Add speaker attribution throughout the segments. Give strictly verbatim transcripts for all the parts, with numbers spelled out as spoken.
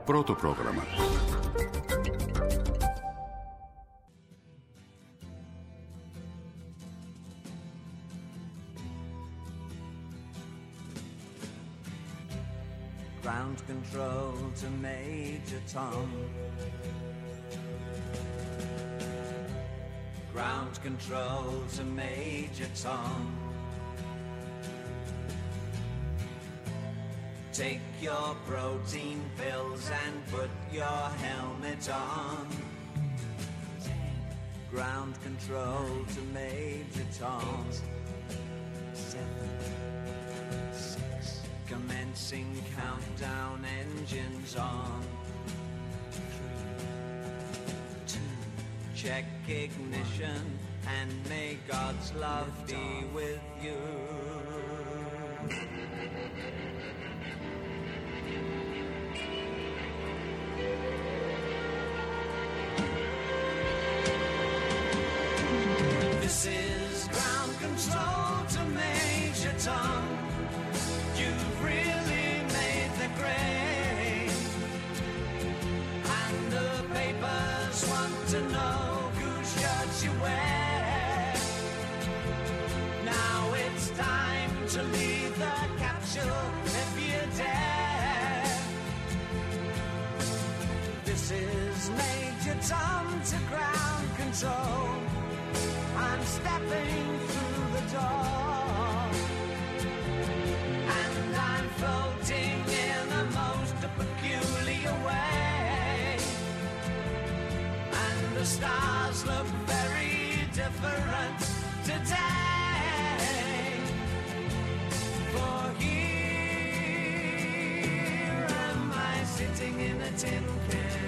Speaker 1: Πρώτο πρόγραμμα.
Speaker 2: Ground control to Major Tom. Ground control to Major Tom. Take your protein pills and put your helmet on. Ground control to Major Tom. Seven, six. Commencing countdown, engines on. Three, two. Check ignition and may God's love be with you. This is ground control to Major Tom. You've really made the grade, and the papers want to know whose shirts you wear. Now it's time to leave the capsule if you dare. This is Major Tom to ground control. I'm stepping through the door, and I'm floating in a most peculiar way, and the stars look very different today. For here am I sitting in a tin can.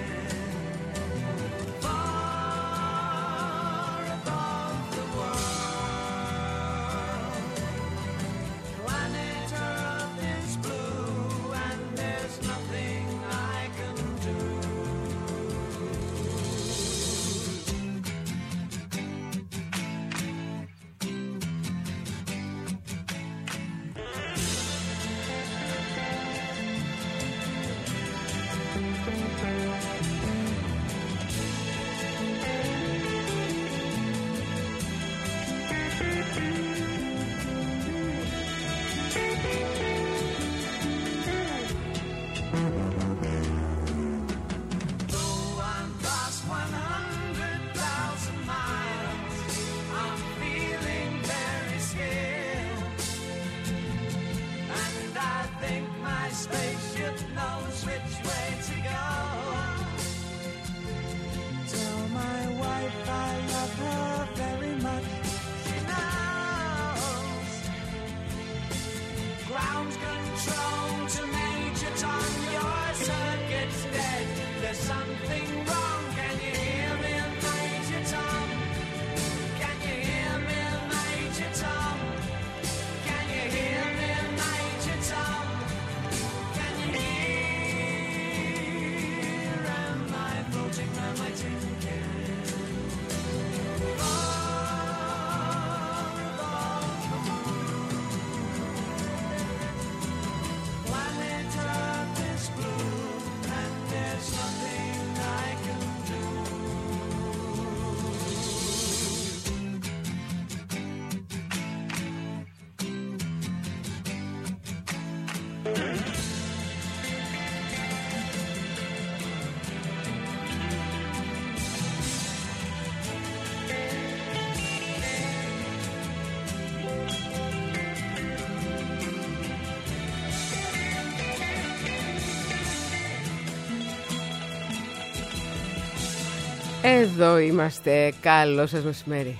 Speaker 3: Εδώ είμαστε. Καλό σας μεσημέρι.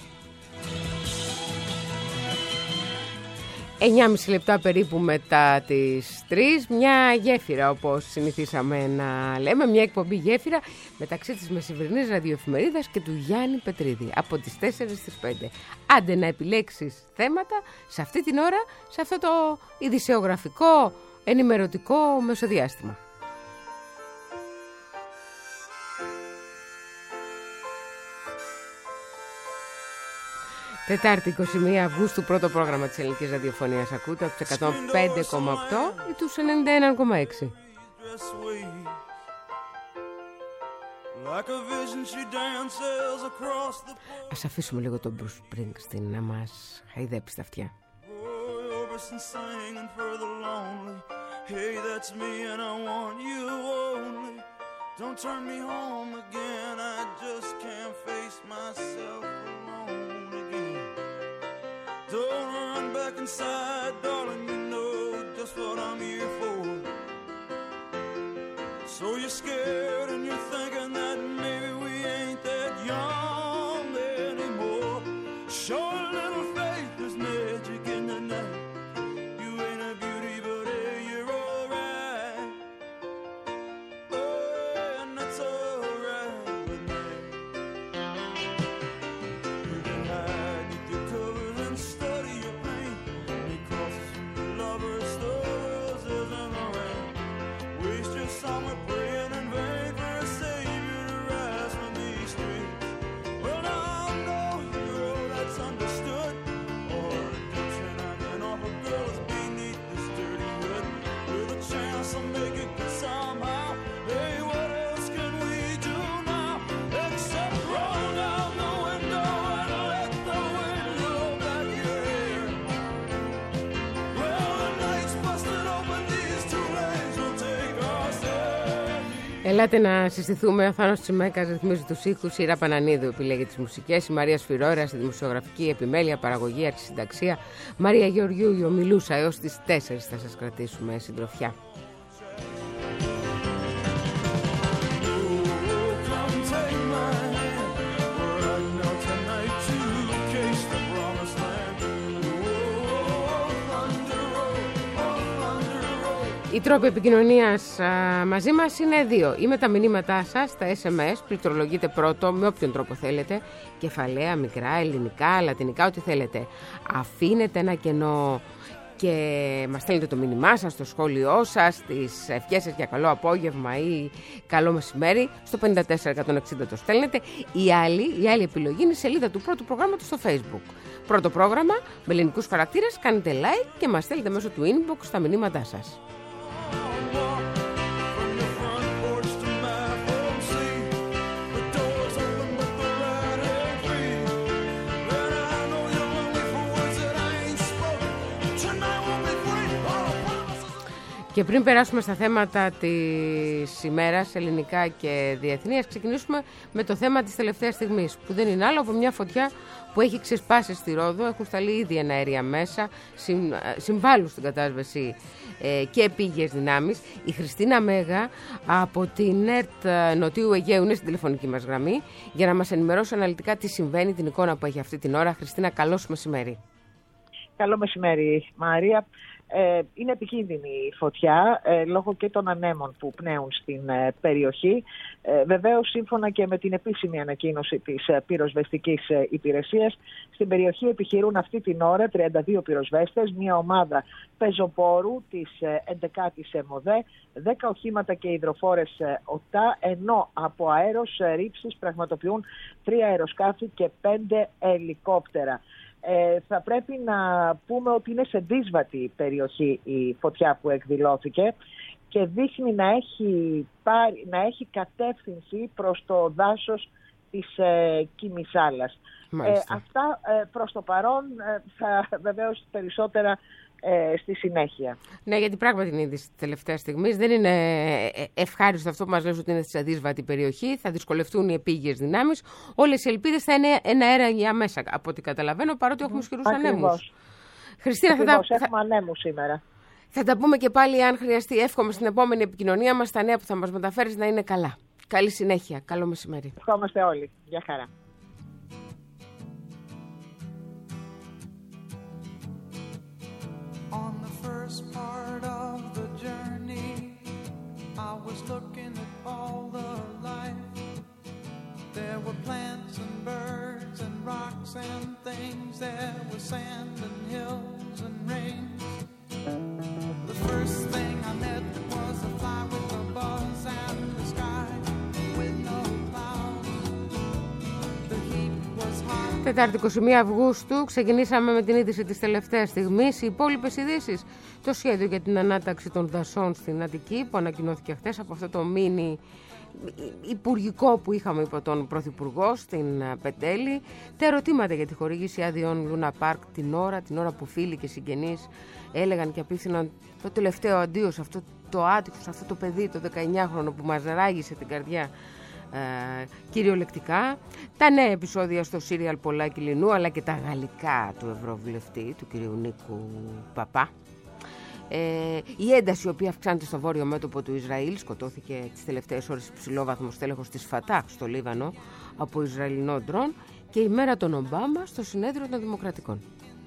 Speaker 3: εννιά και μισή λεπτά περίπου μετά τις τρεις. Μια γέφυρα, όπως συνηθίσαμε να λέμε. Μια εκπομπή γέφυρα μεταξύ της μεσημερινής ραδιοεφημερίδας και του Γιάννη Πετρίδη. Από τις τέσσερις στις πέντε. Άντε να επιλέξεις θέματα σε αυτή την ώρα, σε αυτό το ειδησεογραφικό, ενημερωτικό μεσοδιάστημα. Τετάρτη είκοσι μία Αυγούστου, πρώτο πρόγραμμα της ελληνικής ραδιοφωνίας. Ακούτε από τους εκατόν πέντε κόμμα οκτώ ή τους ενενήντα ένα κόμμα έξι. Ας αφήσουμε λίγο τον Bruce Springsteen να μας χαϊδέψει τα αυτιά. Hey, that's me and I want you only. Don't turn me home again. I just can't face myself alone again. Don't run back inside, darling. You know just what I'm here for. So you're scared and you're thinking that maybe we ain't that young anymore. Show a little faith, there's magic in the night. You ain't a beauty, but hey, you're alright. Oh, and that's alright with me. You can hide with your covers and study your pain. Make crosses from your lovers, the roses and the rain. Waste your summer praying in vain for a savior to rise from these streets. Well, now I know you're all that's understood. Or redemption hanging off a girl's beneath this dirty hood. With a chance to make it good somehow. Hey, what else can we do now? Except roll down the window and let the wind blow back your hair. Well, the night's busted open, these two lanes will take us there. Ελάτε να συστηθούμε. Ο Θάνος Τσιμέκας ρυθμίζει τους ήχους, η Ήρα Πανανίδου επιλέγει τις μουσικές, η Μαρία Σφυρόρα στη δημοσιογραφική επιμέλεια, παραγωγή, αρχισυνταξία, Μαρία Γεωργιού, η Ομιλούσα. Έως τις τέσσερις θα σας κρατήσουμε συντροφιά. Οι τρόποι επικοινωνίας α, μαζί μας είναι δύο. Ή με τα μηνύματά σας, τα ες εμ ες, πληκτρολογείτε πρώτο με όποιον τρόπο θέλετε, κεφαλαία, μικρά, ελληνικά, λατινικά, ό,τι θέλετε. Αφήνετε ένα κενό και μας στέλνετε το μήνυμά σας, το σχόλιο σας, τις ευχές σας για καλό απόγευμα ή καλό μεσημέρι. Στο πέντε τέσσερα εκατόν εξήντα το στέλνετε. Η άλλη, η άλλη επιλογή είναι η σελίδα του πρώτου προγράμματος στο Facebook. Πρώτο πρόγραμμα με ελληνικούς χαρακτήρες, κάνετε like και μας στέλνετε μέσω του inbox τα μηνύματά σας. Και πριν περάσουμε στα θέματα της ημέρας, ελληνικά και διεθνή, ας ξεκινήσουμε με το θέμα της τελευταίας στιγμής, που δεν είναι άλλο από μια φωτιά που έχει ξεσπάσει στη Ρόδο. Έχουν σταλεί ήδη εναέρια μέσα, συμβάλλουν στην κατάσβεση ε, και επίγειες δυνάμεις. Η Χριστίνα Μέγα από την ΕΡΤ Νοτιού Αιγαίου είναι στην τηλεφωνική μας γραμμή για να μας ενημερώσει αναλυτικά τι συμβαίνει, την εικόνα που έχει αυτή την ώρα. Χριστίνα, καλώς μεσημέρι.
Speaker 1: Καλό μεσημέρι, Μαρία. Ε, είναι επικίνδυνη η φωτιά ε, λόγω και των ανέμων που πνέουν στην ε, περιοχή. Ε, βεβαίως, σύμφωνα και με την επίσημη ανακοίνωση της ε, πυροσβεστικής ε, υπηρεσίας, στην περιοχή επιχειρούν αυτή την ώρα τριάντα δύο πυροσβέστες, μια ομάδα πεζοπόρου της ε, έντεκατης ΕΜΟΔΕ, δέκα οχήματα και υδροφόρες ε, ΟΤΑ, ενώ από αέρος ε, ρήψης πραγματοποιούν τρία αεροσκάφη και πέντε ελικόπτερα. Ε, θα πρέπει να πούμε ότι είναι σε δύσβατη περιοχή η φωτιά που εκδηλώθηκε και δείχνει να έχει, πάρει, να έχει κατεύθυνση προς το δάσος της ε, Κιμισάλας. Ε, αυτά ε, προς το παρόν, ε, θα βεβαίως περισσότερα ε, στη συνέχεια.
Speaker 3: Ναι, γιατί πράγματι είναι τη τελευταία στιγμή. Δεν είναι ευχάριστο αυτό που μας λες ότι είναι σε αδύσβατη περιοχή. Θα δυσκολευτούν οι επίγειες δυνάμεις. Όλες οι ελπίδες θα είναι ένα αέρα για μέσα, από ό,τι καταλαβαίνω, παρότι έχουμε ισχυρούς ανέμους. Χριστίνα, θα τα...
Speaker 1: έχουμε ανέμους σήμερα.
Speaker 3: Θα τα πούμε και πάλι αν χρειαστεί. Εύχομαι στην επόμενη επικοινωνία μας τα νέα που θα μας μεταφέρεις να είναι καλά. Καλή συνέχεια. Καλό μεσημέρι.
Speaker 1: Ευχόμαστε όλοι. Γεια χαρά.
Speaker 2: On the first part of the journey, I was looking at all the life. There were plants and birds and rocks and things. There was sand and hills and rains. The first thing I met was a fly with a buzz and the sky with no clouds. The heat was hot.
Speaker 3: Τετάρτη είκοσι μία Αυγούστου ξεκινήσαμε με την είδηση της τελευταίας στιγμής. Οι υπόλοιπες ειδήσεις, το σχέδιο για την ανάταξη των δασών στην Αττική που ανακοινώθηκε χθες από αυτό το μίνι υπουργικό που είχαμε υπό τον Πρωθυπουργό στην Πετέλη, τα ερωτήματα για τη χορήγηση άδειων Λούνα Πάρκ την ώρα, την ώρα που φίλοι και συγγενείς έλεγαν και απίθυναν το τελευταίο αντίο σε αυτό το άτυχο, σε αυτό το παιδί, το δεκαεννιάχρονο που μας ράγισε την καρδιά ε, κυριολεκτικά. Τα νέα επεισόδια στο σύριαλ Πολάκη Λινού, αλλά και τα γαλλικά του Ευρωβουλευτή, του κυρίου Νίκου Παπά. Ε, η ένταση η οποία αυξάνεται στο βόρειο μέτωπο του Ισραήλ, σκοτώθηκε τις τελευταίες ώρες υψηλόβαθμος τέλεχος της Φατάχ στο Λίβανο από Ισραηλινό ντρόν, και η μέρα των Ομπάμα στο συνέδριο των Δημοκρατικών.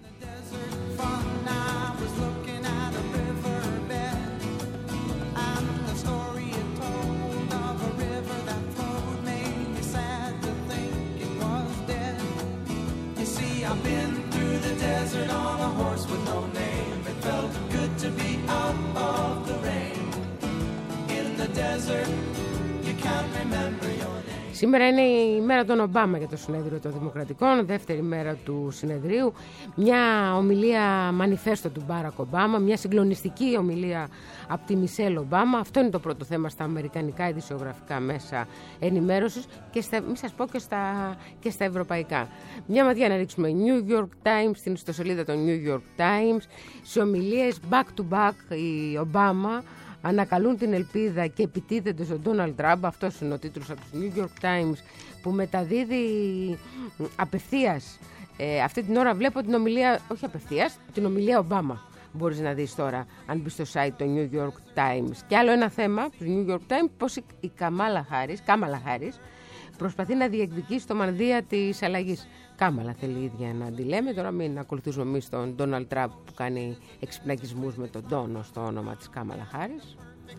Speaker 2: I've been through the desert on a horse with no name. It felt good to be out of the rain. In the desert, you can't remember your name.
Speaker 3: Σήμερα είναι η μέρα των Ομπάμα για το συνέδριο των Δημοκρατικών, δεύτερη μέρα του συνεδρίου. Μια ομιλία μανιφέστο του Μπάρακ Ομπάμα, μια συγκλονιστική ομιλία από τη Μισελ Ομπάμα. Αυτό είναι το πρώτο θέμα στα αμερικανικά ειδησιογραφικά μέσα ενημέρωσης και στα, μη σας πω και στα, και στα ευρωπαϊκά. Μια ματιά να ρίξουμε New York Times, στην ιστοσελίδα των New York Times, σε ομιλίες back to back η Ομπάμα ανακαλούν την ελπίδα και επιτίθενται στον Ντόναλντ Τραμπ. Αυτός είναι ο τίτλος από τους New York Times, που μεταδίδει απευθείας. Ε, αυτή την ώρα βλέπω την ομιλία, όχι απευθείας, την ομιλία Ομπάμα. Μπορείς να δεις τώρα, αν μπεις στο site των New York Times. Και άλλο ένα θέμα του New York Times, πως η, η Καμάλα Χάρις, Κάμαλα Χάρις προσπαθεί να διεκδικήσει το μανδύα της αλλαγής. Κάμαλα θέλει η ίδια να αντιλέμε, τώρα μην ακολουθήσουμε εμείς τον Ντόναλντ Τραμπ που κάνει εξυπνακισμούς με τον Ντόνο στο όνομα της Κάμαλα Χάρις.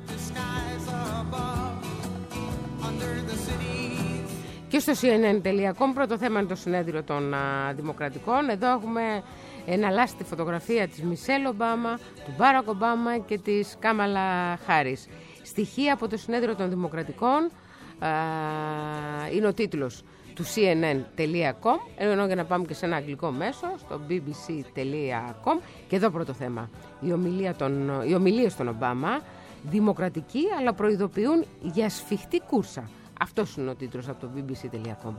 Speaker 3: Και στο σι εν εν τελεία κομ πρώτο θέμα είναι το συνέδριο των α, Δημοκρατικών. Εδώ έχουμε εναλλάσστη φωτογραφία της Μισελ Ομπάμα, του Μπάρακ Ομπάμα και της Κάμαλα Χάρις. Στοιχεία από το συνέδριο των Δημοκρατικών, α, είναι ο τίτλος του σι εν εν τελεία κομ, ενώ για να πάμε και σε ένα αγγλικό μέσο, στο μπι μπι σι τελεία κομ. Και εδώ πρώτο θέμα, η ομιλία των, οι ομιλίες των Ομπάμα, δημοκρατικοί αλλά προειδοποιούν για σφιχτή κούρσα. Αυτός είναι ο τίτλος από το μπι μπι σι τελεία κομ.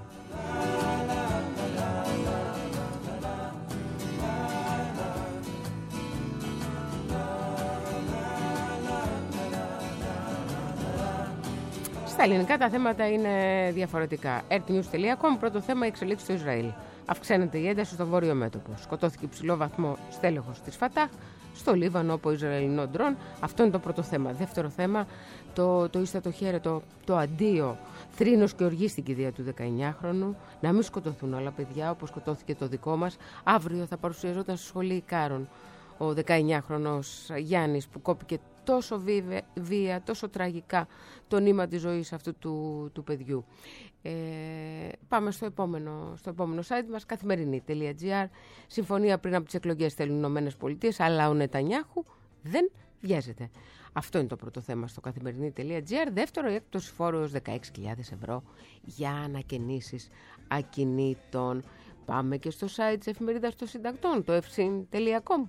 Speaker 3: Στα ελληνικά τα θέματα είναι διαφορετικά. Earthnews τελεία com, πρώτο θέμα, εξελίξεις στο Ισραήλ. Αυξάνεται η ένταση στο βόρειο μέτωπο. Σκοτώθηκε υψηλό βαθμό στέλεχος της Φατάχ στο Λίβανο από Ισραηλινό ντρόν. Αυτό είναι το πρώτο θέμα. Δεύτερο θέμα, το, το ίστατο χέρι, το, το αντίο. Θρήνος και οργίστηκε η δία του δεκαεννιάχρονου. Να μην σκοτωθούν όλα παιδιά όπως σκοτώθηκε το δικό μας. Αύριο θα παρουσιαζόταν στο σχολείο Ικάρων ο δεκαεννιάχρονος Γιάννης, που κόπηκε τόσο βίβε, βία, τόσο τραγικά το νήμα της ζωής αυτού του, του παιδιού. Ε, πάμε στο επόμενο, στο επόμενο site μας, καθημερινή τελεία τζι άρ. Συμφωνία πριν από τις εκλογές θέλουν οι Ηνωμένες Πολιτείες, αλλά ο Νετανιάχου δεν βιάζεται. Αυτό είναι το πρώτο θέμα στο καθημερινή τελεία τζι άρ. Δεύτερο, η έκπτωση φόρου έως δεκαέξι χιλιάδες ευρώ για ανακαινήσεις ακινήτων. Πάμε και στο site της εφημερίδας των συντακτών, το εφσιν τελεία κομ.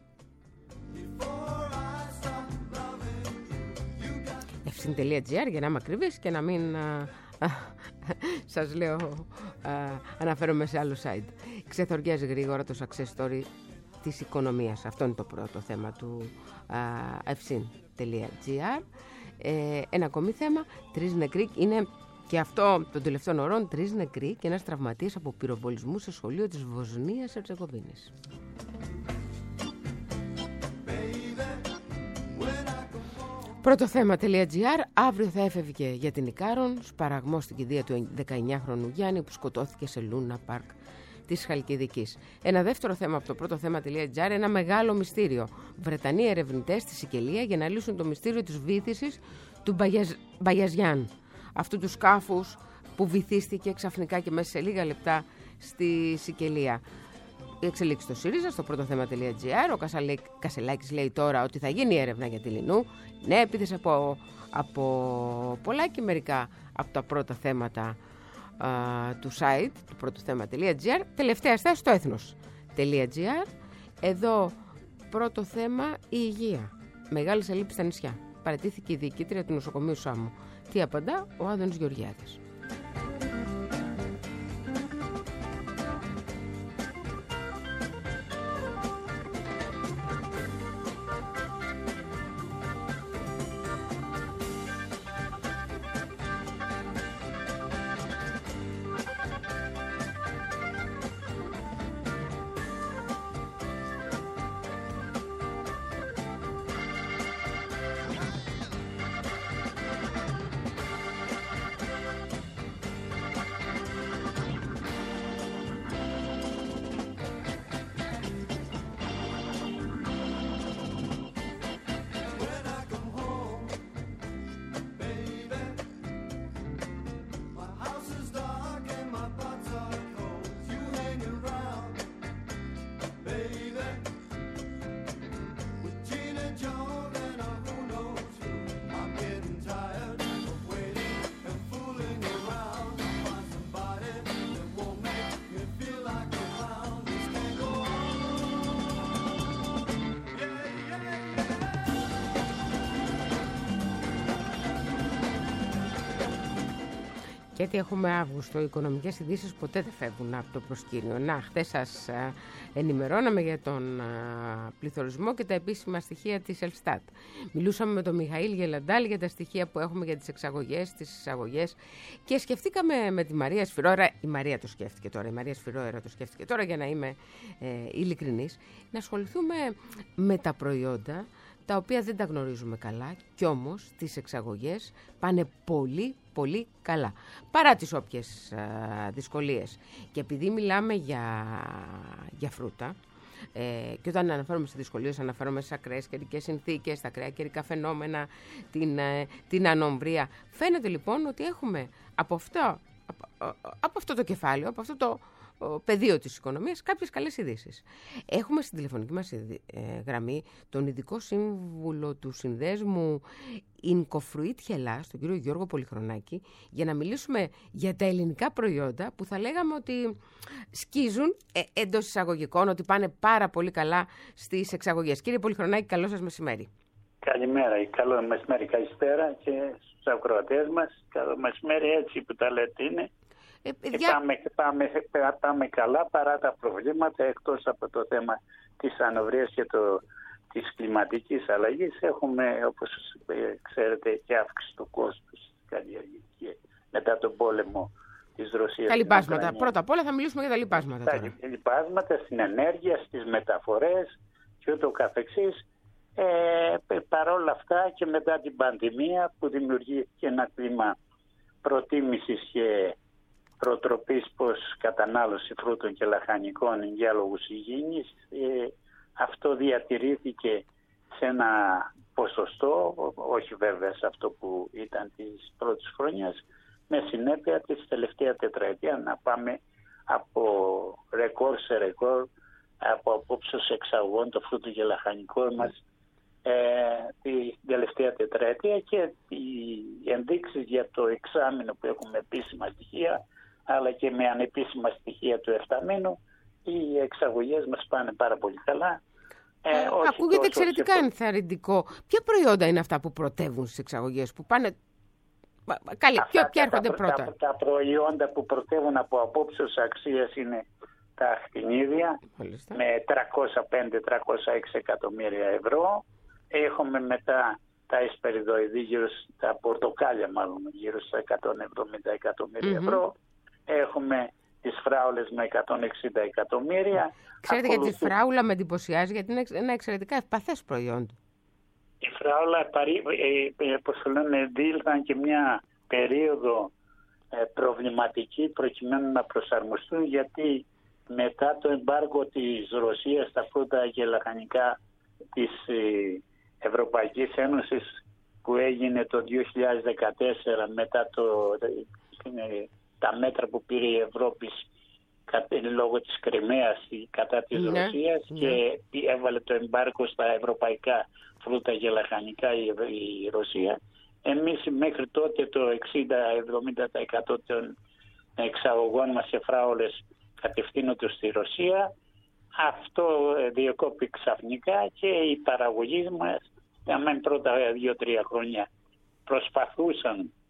Speaker 3: εφσιν τελεία τζι άρ για να είμαι ακριβής και να μην α, α, σας λέω α, αναφέρομαι σε άλλο site. Ξεθοριάζει γρήγορα το success story της οικονομίας. Αυτό είναι το πρώτο θέμα του εφσιν τελεία τζι άρ. Ε, ένα ακόμη θέμα, τρεις νεκροί, είναι και αυτό των τελευταίων ωρών, τρεις νεκροί και ένας τραυματίας από πυροβολισμού σε σχολείο της Βοσνίας Ερζεγοβίνης. Πρώτο θέμα.gr. Αύριο θα έφευγε για την Ικάρων σπαραγμό στην κηδεία του δεκαεννιάχρονου Γιάννη που σκοτώθηκε σε Λούνα Πάρκ της Χαλκιδικής. Ένα δεύτερο θέμα από το πρώτο θέμα.gr. Ένα μεγάλο μυστήριο. Βρετανοί ερευνητές στη Σικελία για να λύσουν το μυστήριο της βύθισης του Μπαγιαζ... Μπαγιαζιάν. Αυτού του σκάφους που βυθίστηκε ξαφνικά και μέσα σε λίγα λεπτά στη Σικελία. Η εξελίξη στο ΣΥΡΙΖΑ στο πρώτο θέμα.gr. Ο Κασελάκης λέει τώρα ότι θα γίνει έρευνα για τη Λινού. Ναι, επίθεση από, από πολλά και μερικά από τα πρώτα θέματα α, του site του πρώτο θέμα.gr. Τελευταία στάση στο έθνος.gr. Εδώ πρώτο θέμα η υγεία. Μεγάλες ελλείψεις στα νησιά. Παραιτήθηκε η διοικήτρια του νοσοκομείου Σάμου. Τι απαντά ο Άδωνης Γεωργιάδης. Γιατί έχουμε Αύγουστο, οι οικονομικές ειδήσεις ποτέ δεν φεύγουν από το προσκήνιο. Να, χθες σας ενημερώναμε για τον πληθωρισμό και τα επίσημα στοιχεία της Ελστάτ. Μιλούσαμε με τον Μιχαήλ Γελαντάλ για τα στοιχεία που έχουμε για τις εξαγωγές, τις εισαγωγές και σκεφτήκαμε με τη Μαρία Σφυρόερα, η Μαρία το σκέφτηκε τώρα, η Μαρία Σφυρόερα το σκέφτηκε τώρα για να είμαι ε, ειλικρινής, να ασχοληθούμε με τα προϊόντα τα οποία δεν τα γνωρίζουμε καλά κι όμως τις εξαγωγές πάνε πολύ πολύ καλά, παρά τις όποιες α, δυσκολίες. Και επειδή μιλάμε για, για φρούτα, ε, και όταν αναφέρομαι σε δυσκολίες αναφέρομαι στις ακραίες καιρικές συνθήκες, τα ακραία καιρικά φαινόμενα, την, ε, την ανομβρία. Φαίνεται λοιπόν ότι έχουμε από αυτό, από, από αυτό το κεφάλαιο, από αυτό το πεδίο της οικονομίας, κάποιες καλές ειδήσεις. Έχουμε στην τηλεφωνική μας ε, γραμμή τον ειδικό σύμβουλο του συνδέσμου Ινκοφρουίτ Χελάς, τον κύριο Γιώργο Πολυχρονάκη, για να μιλήσουμε για τα ελληνικά προϊόντα που θα λέγαμε ότι σκίζουν ε, εντός εισαγωγικών, ότι πάνε πάρα πολύ καλά στις εξαγωγές. Κύριε Πολυχρονάκη, καλό σας μεσημέρι.
Speaker 4: Καλημέρα, καλό μεσημέρι, καλησπέρα και στους ακροατές μας. Καλό μεσημέρι, έτσι που τα λέτε είναι. Ε, παιδιά... πάμε, πάμε, πάμε καλά παρά τα προβλήματα, εκτός από το θέμα της ανοβρίας και το, της κλιματικής αλλαγής. Έχουμε, όπως ξέρετε, και αύξηση του κόστους καλλιεργικής μετά τον πόλεμο της Ρωσίας.
Speaker 3: Τα λιπάσματα. Πρώτα απ' όλα θα μιλήσουμε για τα λιπάσματα.
Speaker 4: Τα
Speaker 3: τώρα.
Speaker 4: λιπάσματα στην ενέργεια, στις μεταφορές και ούτω καθεξής. Ε, παρόλα αυτά και μετά την πανδημία που δημιουργήθηκε ένα κλίμα προτίμησης και προτροπής πως κατανάλωση φρούτων και λαχανικών για λόγους υγιεινής, ε, αυτό διατηρήθηκε σε ένα ποσοστό, όχι βέβαια σε αυτό που ήταν της πρώτης χρονιάς, με συνέπεια της τελευταία τετραετία να πάμε από ρεκόρ σε ρεκόρ, από απόψεως εξαγωγών των φρούτων και λαχανικών μας ε, την τελευταία τετραετία, και οι ενδείξεις για το εξάμηνο που έχουμε επίσημα στοιχεία αλλά και με ανεπίσημα στοιχεία του εφταμήνου, οι εξαγωγές μας πάνε πάρα πολύ καλά. Ε,
Speaker 3: ε, ακούγεται εξαιρετικά και... ενθαρρυντικό. Ποια προϊόντα είναι αυτά που πρωτεύουν στις εξαγωγές, που πάνε... Καλή, ποια, ποια έρχονται
Speaker 4: τα,
Speaker 3: πρώτα?
Speaker 4: Τα, τα προϊόντα που πρωτεύουν από απόψεως αξίας είναι τα ακτινίδια με τριακόσια πέντε με τριακόσια έξι εκατομμύρια ευρώ. Έχουμε μετά τα εσπεριδοειδή, γύρω στα πορτοκάλια μάλλον, γύρω στα εκατόν εβδομήντα εκατομμύρια mm-hmm. ευρώ. Έχουμε τις φράουλες με εκατόν εξήντα εκατομμύρια.
Speaker 3: Ξέρετε, Ακολουθεί... γιατί τη φράουλα με εντυπωσιάζει, γιατί είναι ένα εξαιρετικά ευπαθές προϊόν.
Speaker 4: Η φράουλα, όπως λένε, δήλθαν και μια περίοδο προβληματική προκειμένου να προσαρμοστούν, γιατί μετά το εμπάργο της Ρωσίας στα φρούτα και λαχανικά της Ευρωπαϊκής Ένωσης που έγινε το δύο χιλιάδες δεκατέσσερα, μετά το... τα μέτρα που πήρε η Ευρώπη λόγω της Κριμαίας κατά της ναι, Ρωσίας ναι. και έβαλε το εμπάργκο στα ευρωπαϊκά φρούτα και λαχανικά η, η Ρωσία. Εμείς μέχρι τότε το εξήντα με εβδομήντα τοις εκατό των εξαγωγών μας σε φράουλες κατευθύνονται στη Ρωσία. Αυτό διεκόπη ξαφνικά και οι παραγωγοί μας, για μένα πρώτα δύο-τρία χρόνια, προσπαθούσαν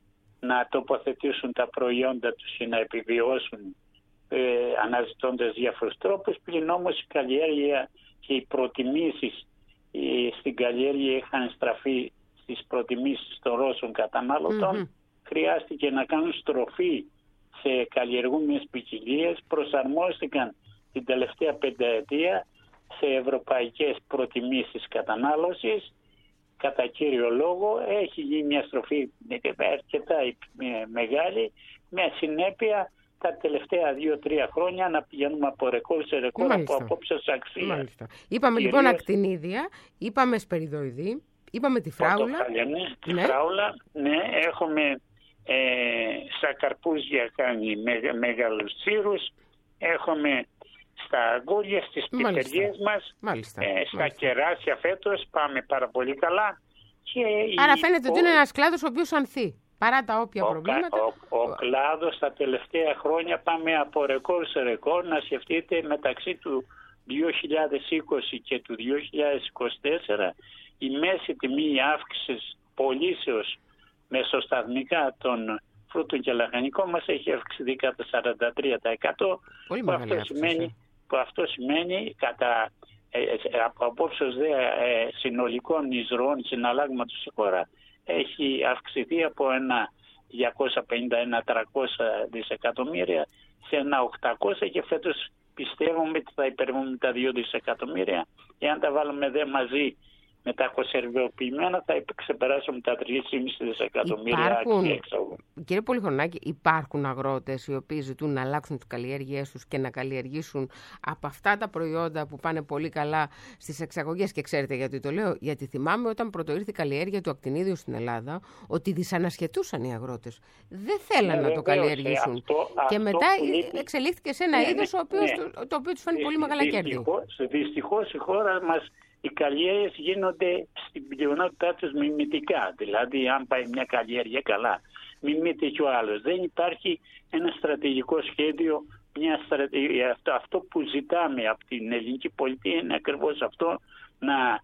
Speaker 4: να τοποθετήσουν τα προϊόντα τους και να επιβιώσουν ε, αναζητώντας διάφορους τρόπους. Πλην όμως η καλλιέργεια και οι προτιμήσεις ε, στην καλλιέργεια είχαν στραφεί στις προτιμήσεις των Ρώσων καταναλωτών. Mm-hmm. Χρειάστηκε να κάνουν στροφή σε καλλιεργούμενες ποικιλίες, προσαρμόστηκαν την τελευταία πενταετία σε ευρωπαϊκές προτιμήσεις κατανάλωσης. Κατά κύριο λόγο έχει γίνει μια στροφή αρκετά μεγάλη, με συνέπεια τα τελευταία δύο-τρία χρόνια να πηγαίνουμε από ρεκόρ σε ρεκόρ, από απόψεως αξία.
Speaker 3: Μάλιστα. Είπαμε κυρίως λοιπόν ακτινίδια, είπαμε σπεριδοειδή, είπαμε τη φράουλα.
Speaker 4: Ναι, τη ναι. φράουλα, ναι, έχουμε ε, στα καρπούζια κάνει με, μεγάλους τσίρους, έχουμε στα αγκούρια, στις πιπεριές μας,
Speaker 3: Μάλιστα.
Speaker 4: Ε, στα
Speaker 3: Μάλιστα.
Speaker 4: κεράσια φέτος πάμε πάρα πολύ καλά. Και
Speaker 3: άρα
Speaker 4: η...
Speaker 3: φαίνεται ο... ότι είναι ένας κλάδος ο οποίος ανθεί, παρά τα όποια
Speaker 4: ο,
Speaker 3: προβλήματα.
Speaker 4: Ο, ο, ο κλάδος τα τελευταία χρόνια πάμε από ρεκόρ σε ρεκόρ. Να σκεφτείτε, μεταξύ του δύο χιλιάδες είκοσι και του δύο χιλιάδες είκοσι τέσσερα η μέση τιμή αύξησης πωλήσεως μεσοσταθμικά των φρούτων και λαχανικών μας έχει αυξηθεί κατά σαράντα τρία τοις εκατό.
Speaker 3: Πολύ
Speaker 4: που,
Speaker 3: μεγάλη
Speaker 4: αυτό σημαίνει, που αυτό σημαίνει κατά ε, ε, από απόψεως δε ε, συνολικών εισρωών συναλλάγματος στη χώρα έχει αυξηθεί από ένα διακόσια πενήντα ένα τριακόσια δισεκατομμύρια σε ένα οκτακόσια και φέτος πιστεύουμε ότι θα υπερβούμε τα δύο δισεκατομμύρια. Εάν τα βάλουμε δε μαζί με τα κονσερβοποιημένα θα ξεπεράσουμε τα τρία κόμμα πέντε δισεκατομμύρια.
Speaker 3: Υπάρχουν, κύριε Πολυχρονάκη, υπάρχουν αγρότες οι οποίοι ζητούν να αλλάξουν τις καλλιέργειές τους και να καλλιεργήσουν από αυτά τα προϊόντα που πάνε πολύ καλά στις εξαγωγές. Και ξέρετε γιατί το λέω? Γιατί θυμάμαι όταν πρωτοήρθε η καλλιέργεια του ακτινίδιου στην Ελλάδα ότι δυσανασχετούσαν οι αγρότες. Δεν θέλαν ναι, να το καλλιεργήσουν. Αυτό, και αυτό μετά λείπει... εξελίχθηκε σε ένα ναι, είδος ναι, οποίο, ναι. το, το οποίο τους φαίνει πολύ μεγάλα κέρδη.
Speaker 4: Δυστυχώς η χώρα μας οι καλλιέργειες γίνονται στην πλειονότητά τους μιμητικά. Δηλαδή, αν πάει μια καλλιέργεια καλά, μιμείται και ο άλλος. Δεν υπάρχει ένα στρατηγικό σχέδιο. Μια στρατε... αυτό, αυτό που ζητάμε από την ελληνική πολιτεία είναι ακριβώς αυτό, να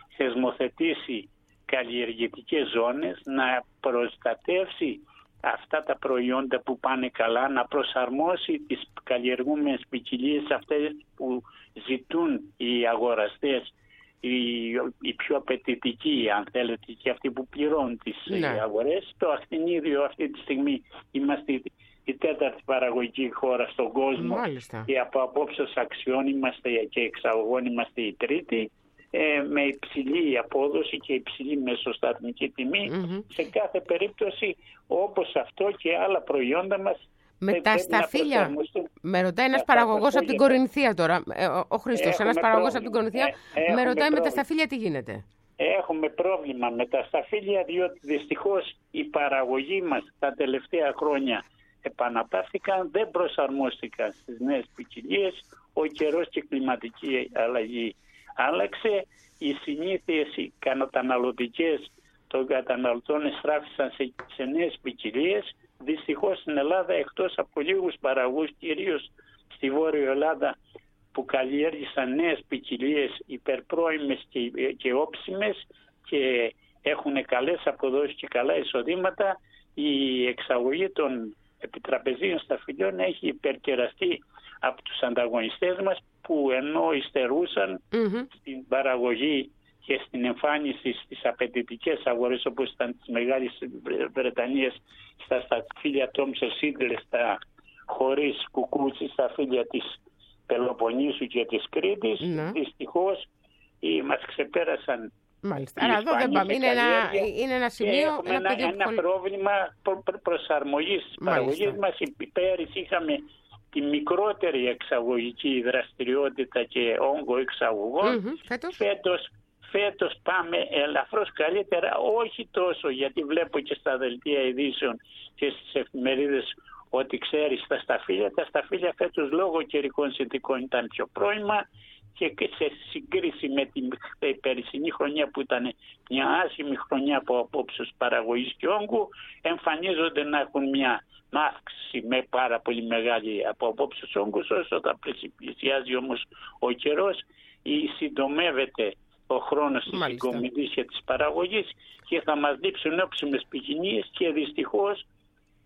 Speaker 4: θεσμοθετήσει καλλιεργητικές ζώνες, να προστατεύσει αυτά τα προϊόντα που πάνε καλά, να προσαρμόσει τις καλλιεργούμενες ποικιλίες αυτές που ζητούν οι αγοραστές, Οι, οι πιο απαιτητικοί, αν θέλετε, και αυτοί που πληρώνουν τις ναι. αγορές. Το ακτινίδιο αυτή τη στιγμή είμαστε η τέταρτη παραγωγική χώρα στον κόσμο.
Speaker 3: Μάλιστα.
Speaker 4: Και από απόψεως αξιών είμαστε και εξαγωγών είμαστε η τρίτη, ε, με υψηλή απόδοση και υψηλή μεσοσταθμική τιμή. Mm-hmm. Σε κάθε περίπτωση, όπως αυτό και άλλα προϊόντα μας,
Speaker 3: με τα σταφύλια, με ρωτάει ένας παραγωγός από την Κορινθία τώρα, ο Χρήστος, ένας παραγωγός από την Κορινθία, ε, με ρωτάει πρόβλημα. Με τα σταφύλια τι γίνεται?
Speaker 4: Έχουμε πρόβλημα με τα σταφύλια, διότι δυστυχώς η παραγωγή μας τα τελευταία χρόνια επαναπαύθηκαν, δεν προσαρμόστηκαν στις νέες ποικιλίες, ο καιρός και η κλιματική αλλαγή άλλαξε, οι συνήθειες οι καταναλωτικές των καταναλωτών εστράφησαν σε, σε νέες ποικιλίες. Δυστυχώς στην Ελλάδα, εκτός από λίγους παραγωγούς, κυρίως στη Βόρεια Ελλάδα, που καλλιέργησαν νέες ποικιλίες υπερπρώιμες και, και όψιμες και έχουν καλές αποδόσεις και καλά εισοδήματα, η εξαγωγή των επιτραπεζίων σταφυλιών έχει υπερκεραστεί από τους ανταγωνιστές μας, που ενώ υστερούσαν mm-hmm. στην παραγωγή και στην εμφάνιση στις απαιτητικές αγορές, όπως ήταν της Μεγάλης Βρετανίας, στα σταφύλια Thomson Siddeley, στα χωρίς κουκούτσι, στα σταφύλια της Πελοποννήσου και της Κρήτης, mm. δυστυχώς οι, μας ξεπέρασαν.
Speaker 3: Μάλιστα. Άρα εδώ δεν πάμε. Είναι ένα, είναι ένα σημείο.
Speaker 4: Έχουμε ένα, ένα, ένα πολύ... πρόβλημα προ, προ, προσαρμογής της παραγωγής μας. Πέρυσι είχαμε τη μικρότερη εξαγωγική δραστηριότητα και όγκο εξαγωγών. Mm-hmm. Φέτος... Φέτος Φέτος πάμε ελαφρώς καλύτερα, όχι τόσο, γιατί βλέπω και στα δελτία ειδήσεων και στις εφημερίδες ότι ξέρεις τα σταφύλια. Τα σταφύλια φέτος λόγω καιρικών συνθηκών ήταν πιο πρώιμα και σε συγκρίση με την περσινή χρονιά που ήταν μια άσχημη χρονιά από απόψεως παραγωγής και όγκου, εμφανίζονται να έχουν μια αύξηση με πάρα πολύ μεγάλη από απόψεως όγκους. Όσο θα πλησιάζει όμως ο καιρός, ή συντομεύεται ο χρόνος της συγκομιδής και της παραγωγής και θα μας δείξουν όψιμες ποικιλίες και δυστυχώς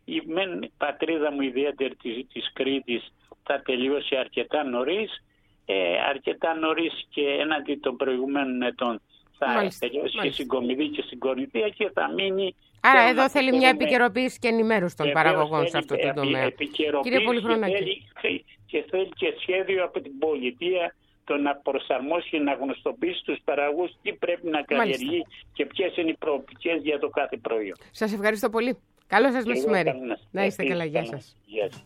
Speaker 4: η μεν πατρίδα μου ιδιαίτερη της, της Κρήτης θα τελειώσει αρκετά νωρίς, ε, αρκετά νωρίς και έναντι των προηγουμένων ετών θα μάλιστα, τελειώσει μάλιστα. και στην Κομιδή και στην Κορινθία και θα μείνει.
Speaker 3: Άρα εδώ θέλει μια επικαιροποίηση και ενημέρωση των παραγωγών σε αυτό το τομέα.
Speaker 4: Κύριε Πολυχρονάκη. Και θέλει, και θέλει και σχέδιο από την πολιτεία το να προσαρμόσει και να γνωστοποιήσει τους παραγωγούς τι πρέπει να καλλιεργεί μάλιστα. και ποιες είναι οι προοπτικές για το κάθε προϊόν.
Speaker 3: Σας ευχαριστώ πολύ. Καλό σας μεσημέρι. Να είστε καλά. Γεια σας.
Speaker 4: Γεια σας.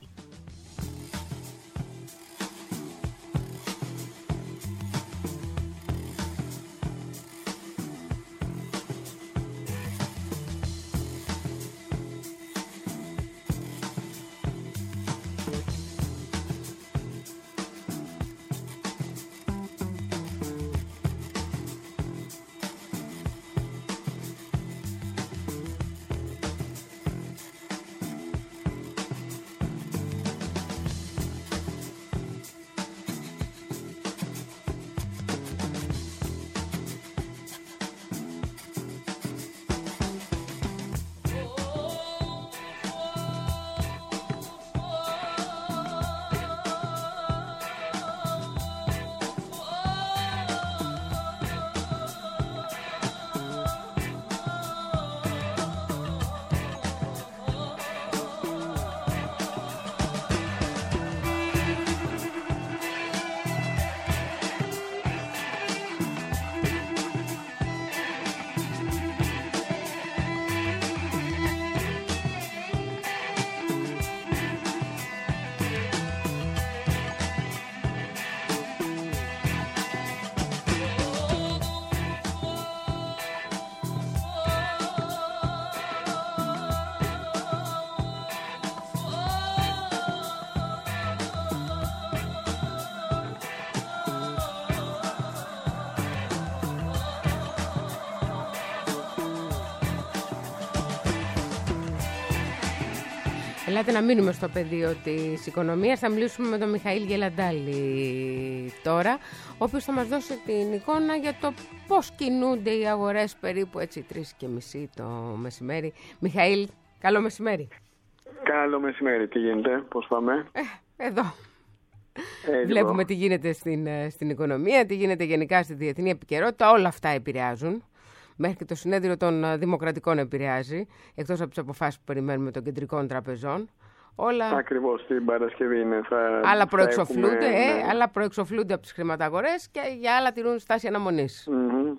Speaker 3: Ελάτε να μείνουμε στο πεδίο της οικονομίας. Θα μιλήσουμε με τον Μιχαήλ Γελαντάλη τώρα, ο οποίος θα μας δώσει την εικόνα για το πώς κινούνται οι αγορές περίπου έτσι τρεις και μισή το μεσημέρι. Μιχαήλ, καλό μεσημέρι.
Speaker 5: Καλό μεσημέρι, τι γίνεται, πώς πάμε?
Speaker 3: Ε, εδώ.
Speaker 5: Ε,
Speaker 3: Βλέπουμε τι γίνεται στην, στην οικονομία, τι γίνεται γενικά στη διεθνή επικαιρότητα. Όλα αυτά επηρεάζουν. Μέχρι και το συνέδριο των Δημοκρατικών επηρεάζει, εκτός από τις αποφάσεις που περιμένουμε των κεντρικών τραπεζών. Όλα...
Speaker 5: Ακριβώς την Παρασκευή είναι. Θα,
Speaker 3: άλλα, προεξοφλούνται,
Speaker 5: έχουμε...
Speaker 3: ε, άλλα προεξοφλούνται από τις χρηματαγορές και για άλλα τηρούν στάση αναμονής.
Speaker 5: Mm-hmm.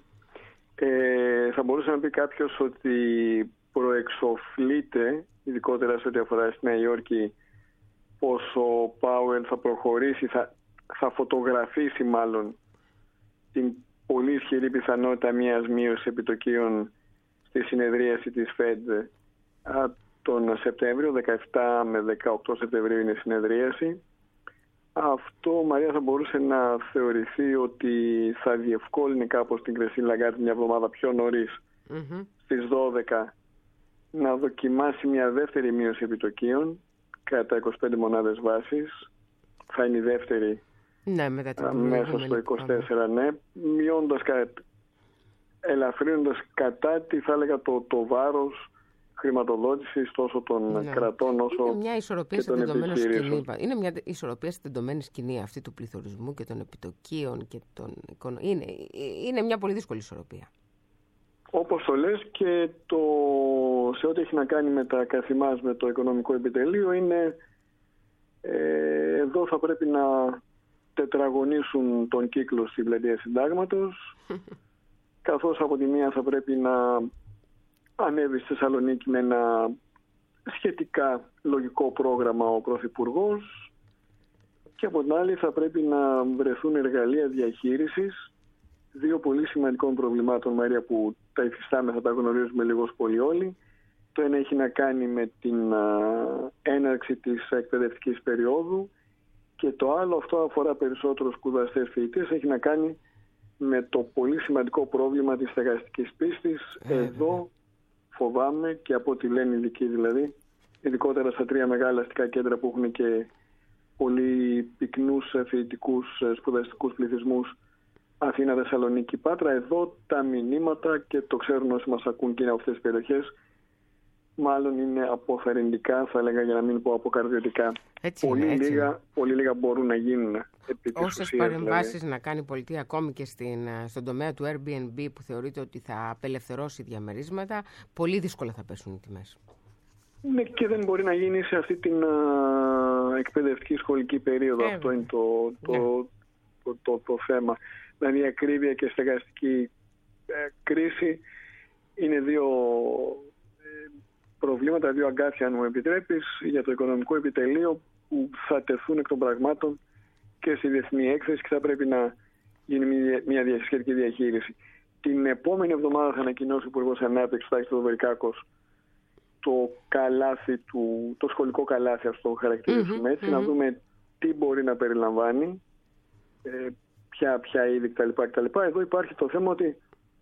Speaker 5: Ε, θα μπορούσε να πει κάποιος ότι προεξοφλείται, ειδικότερα σε ό,τι αφορά στη Νέα Υόρκη, πως ο Πάουελ θα προχωρήσει, θα, θα φωτογραφίσει μάλλον την πολύ ισχυρή πιθανότητα μιας μείωσης επιτοκίων στη συνεδρίαση της Fed τον Σεπτέμβριο, δεκαεπτά με δεκαοκτώ Σεπτεμβρίου είναι η συνεδρίαση. Αυτό, Μαρία, θα μπορούσε να θεωρηθεί ότι θα διευκόλυνε κάπως την Κριστίν Λαγκάρντ μια εβδομάδα πιο νωρίς, mm-hmm. στις δώδεκα, να δοκιμάσει μια δεύτερη μείωση επιτοκίων κατά είκοσι πέντε μονάδες βάσης. Θα είναι η δεύτερη.
Speaker 3: Ναι, μετά την
Speaker 5: μέσα στο είκοσι τέσσερα, ναι, μειώντας, ελαφρύνοντας κατά τι θα έλεγα το, το βάρος χρηματοδότησης τόσο των ναι. κρατών όσο
Speaker 3: είναι μια ισορροπία
Speaker 5: και των επιχειρήσεων.
Speaker 3: Είναι μια ισορροπία στην τεντωμένη σκηνή αυτή του πληθωρισμού και των επιτοκίων και των οικονο... είναι, είναι μια πολύ δύσκολη ισορροπία.
Speaker 5: Όπως το λες, και το, σε ό,τι έχει να κάνει με τα καθημάς, με το οικονομικό επιτελείο, είναι ε, εδώ θα πρέπει να τετραγωνίσουν τον κύκλο στην πλατεία Συντάγματος, καθώς από τη μία θα πρέπει να ανέβει στη Θεσσαλονίκη με ένα σχετικά λογικό πρόγραμμα ο Πρωθυπουργός, και από την άλλη θα πρέπει να βρεθούν εργαλεία διαχείρισης δύο πολύ σημαντικών προβλημάτων, Μαρία, που τα υφιστάμεθα, τα γνωρίζουμε λίγος πολύ όλοι. Το ένα έχει να κάνει με την α, έναρξη της εκπαιδευτικής περίοδου, και το άλλο, αυτό αφορά περισσότερο σπουδαστές φοιτητές, έχει να κάνει με το πολύ σημαντικό πρόβλημα της στεγαστικής πίστης. Ε, Εδώ φοβάμαι, και από ό,τι λένε οι ειδικοί δηλαδή, ειδικότερα στα τρία μεγάλα αστικά κέντρα που έχουν και πολύ πυκνούς φοιτητικούς σπουδαστικούς πληθυσμούς, Αθήνα, Θεσσαλονίκη, Πάτρα, εδώ τα μηνύματα, και το ξέρουν όσοι μας ακούν και είναι από αυτές τις περιοχές, μάλλον είναι αποθαρρυντικά, θα έλεγα, για να μην πω αποκαρδιωτικά.
Speaker 3: Έτσι
Speaker 5: πολύ,
Speaker 3: είναι, έτσι
Speaker 5: λίγα,
Speaker 3: είναι.
Speaker 5: πολύ λίγα μπορούν να γίνουν επί της
Speaker 3: Όσες
Speaker 5: ουσίας,
Speaker 3: παρεμβάσεις
Speaker 5: δηλαδή.
Speaker 3: να κάνει η πολιτεία, ακόμη και στην, στον τομέα του Airbnb που θεωρείται ότι θα απελευθερώσει διαμερίσματα, πολύ δύσκολα θα πέσουν οι τιμές.
Speaker 5: Ναι, και δεν μπορεί να γίνει σε αυτή την α, εκπαιδευτική σχολική περίοδο.
Speaker 3: Ε,
Speaker 5: Αυτό είναι το, το,
Speaker 3: ναι.
Speaker 5: το, το, το, το θέμα. Δηλαδή η ακρίβεια και στεγαστική ε, κρίση είναι δύο ε, προβλήματα, δύο αγκάθια, αν μου επιτρέπεις, για το οικονομικό επιτελείο που θα τεθούν εκ των πραγμάτων και στη διεθνή έκθεση και θα πρέπει να γίνει μια, μια σχετική διαχείριση. Την επόμενη εβδομάδα θα ανακοινώσει ο Υπουργός Ανάπτυξης, Τάκης Θεοδωρικάκος, το καλάθι του, το σχολικό καλάθι, ας το χαρακτηρίσουμε έτσι, mm-hmm, να mm-hmm. δούμε τι μπορεί να περιλαμβάνει, ε, ποια, ποια είδη κτλ, κτλ. Εδώ υπάρχει το θέμα ότι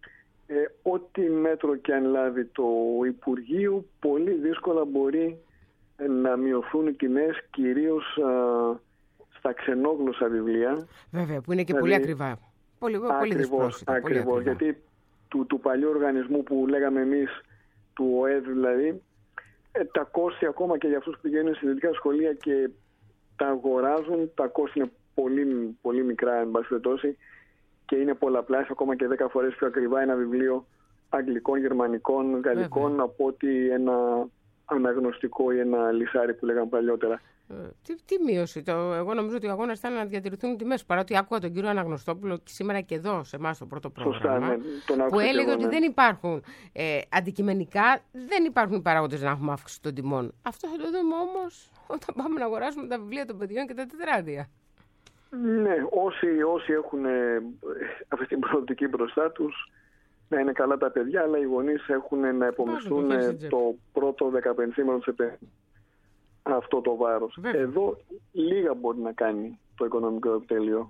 Speaker 5: ε, ό,τι μέτρο και αν λάβει το Υπουργείο, πολύ δύσκολα μπορεί ε, να μειωθούν οι τιμές, κυρίως α, στα ξενόγλωσσα βιβλία.
Speaker 3: Βέβαια, που είναι και
Speaker 5: δηλαδή,
Speaker 3: πολύ ακριβά. Πολύ, πολύ
Speaker 5: ακριβώς, ακριβώς, γιατί του, του παλιού οργανισμού που λέγαμε εμείς, του ΟΕΔ δηλαδή, ε, τα κόστη ακόμα και για αυτούς που πηγαίνουν σε ιδιωτικά σχολεία και τα αγοράζουν, τα κόστη είναι πολύ, πολύ μικρά εν πάση περιπτώσει και είναι πολλαπλάσια, ακόμα και δέκα φορές πιο ακριβά ένα βιβλίο αγγλικών, γερμανικών, γαλλικών, βέβαια, από ότι ένα αναγνωστικό ή ένα λυσάρι που λέγαμε παλιότερα.
Speaker 3: Ε, τι, τι μείωση. Το, εγώ νομίζω ότι ο αγώνας ήταν να διατηρηθούν οι τιμές. Παρότι άκουγα τον κύριο Αναγνωστόπουλο σήμερα και εδώ σε εμάς το πρώτο πρόγραμμα. Σωστά, ναι, τον που έλεγε εγώ, ναι, ότι δεν υπάρχουν ε, αντικειμενικά, δεν υπάρχουν οι παράγοντες να έχουμε αύξηση των τιμών. Αυτό θα το δούμε όμως όταν πάμε να αγοράσουμε τα βιβλία των παιδιών και τα τετράδια.
Speaker 5: Ναι, όσοι, όσοι έχουν ε, αυτή την προοπτική μπροστά τους, να είναι καλά τα παιδιά, αλλά οι γονείς έχουν να επομιστούν το, το πρώτο δεκαπενθήμερο του Σεπτέμβρη αυτό το βάρος. Βέβαια. Εδώ λίγα μπορεί να κάνει το οικονομικό επιτελείο.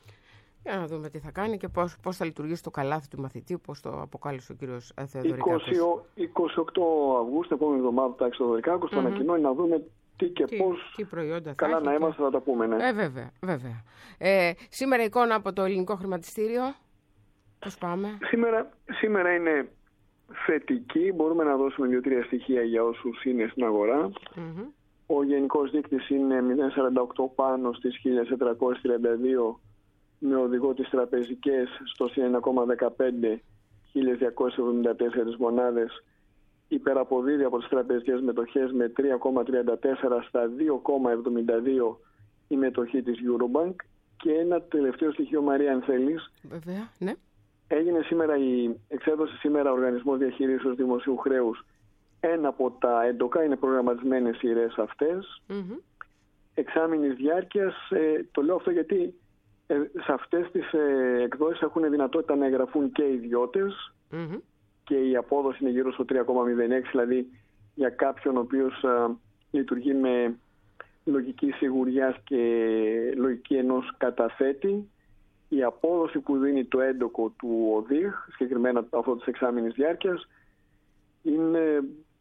Speaker 3: Για να δούμε τι θα κάνει και πώς, πώς θα λειτουργήσει το καλάθι του μαθητή, πώς το αποκάλυψε ο κύριος Θεοδωρικάκος.
Speaker 5: είκοσι οκτώ Αυγούστου, επόμενη εβδομάδα, Τάκης Θεοδωρικάκος, mm-hmm. το ανακοινώνει, να δούμε τι και τι, πώς.
Speaker 3: Τι προϊόντα
Speaker 5: καλά
Speaker 3: θα
Speaker 5: να
Speaker 3: έχει,
Speaker 5: είμαστε, θα τα πούμε. Ναι.
Speaker 3: Ε, βέβαια, βέβαια. Ε, σήμερα εικόνα από το ελληνικό χρηματιστήριο. Πώς πάμε?
Speaker 5: Σήμερα, σήμερα είναι θετική. Μπορούμε να δώσουμε δύο-τρία στοιχεία για όσους είναι στην αγορά. Mm-hmm. Ο γενικός δείκτης είναι μηδέν κόμμα σαράντα οκτώ πάνω στις χίλια τετρακόσιες τριάντα δύο, με οδηγό τις τραπεζικές στο ένα κόμμα δεκαπέντε, χίλια διακόσιες εβδομήντα τέσσερις μονάδες, υπεραποδίδει από τις τραπεζικές μετοχές με τρία κόμμα τριάντα τέσσερα στα δύο κόμμα εβδομήντα δύο η μετοχή της Eurobank. Και ένα τελευταίο στοιχείο, Μαρία, αν θέλεις.
Speaker 3: Βέβαια, ναι.
Speaker 5: Έγινε σήμερα η εξέδωσε σήμερα ο Οργανισμός Διαχειρίσεως Δημοσίου Χρέους. Ένα από τα έντοκα είναι προγραμματισμένες σειρές αυτές. Mm-hmm. Εξάμηνης διάρκειας. Ε, το λέω αυτό γιατί ε, σε αυτές τις ε, εκδόσεις έχουν δυνατότητα να εγγραφούν και ιδιώτες mm-hmm. και η απόδοση είναι γύρω στο τρία κόμμα μηδέν έξι, δηλαδή για κάποιον ο οποίος ε, λειτουργεί με λογική σιγουριάς και λογική ενός καταθέτη. Η απόδοση που δίνει το έντοκο του ΟΔΙΓ, συγκεκριμένα αυτό της εξάμηνης διάρκειας, είναι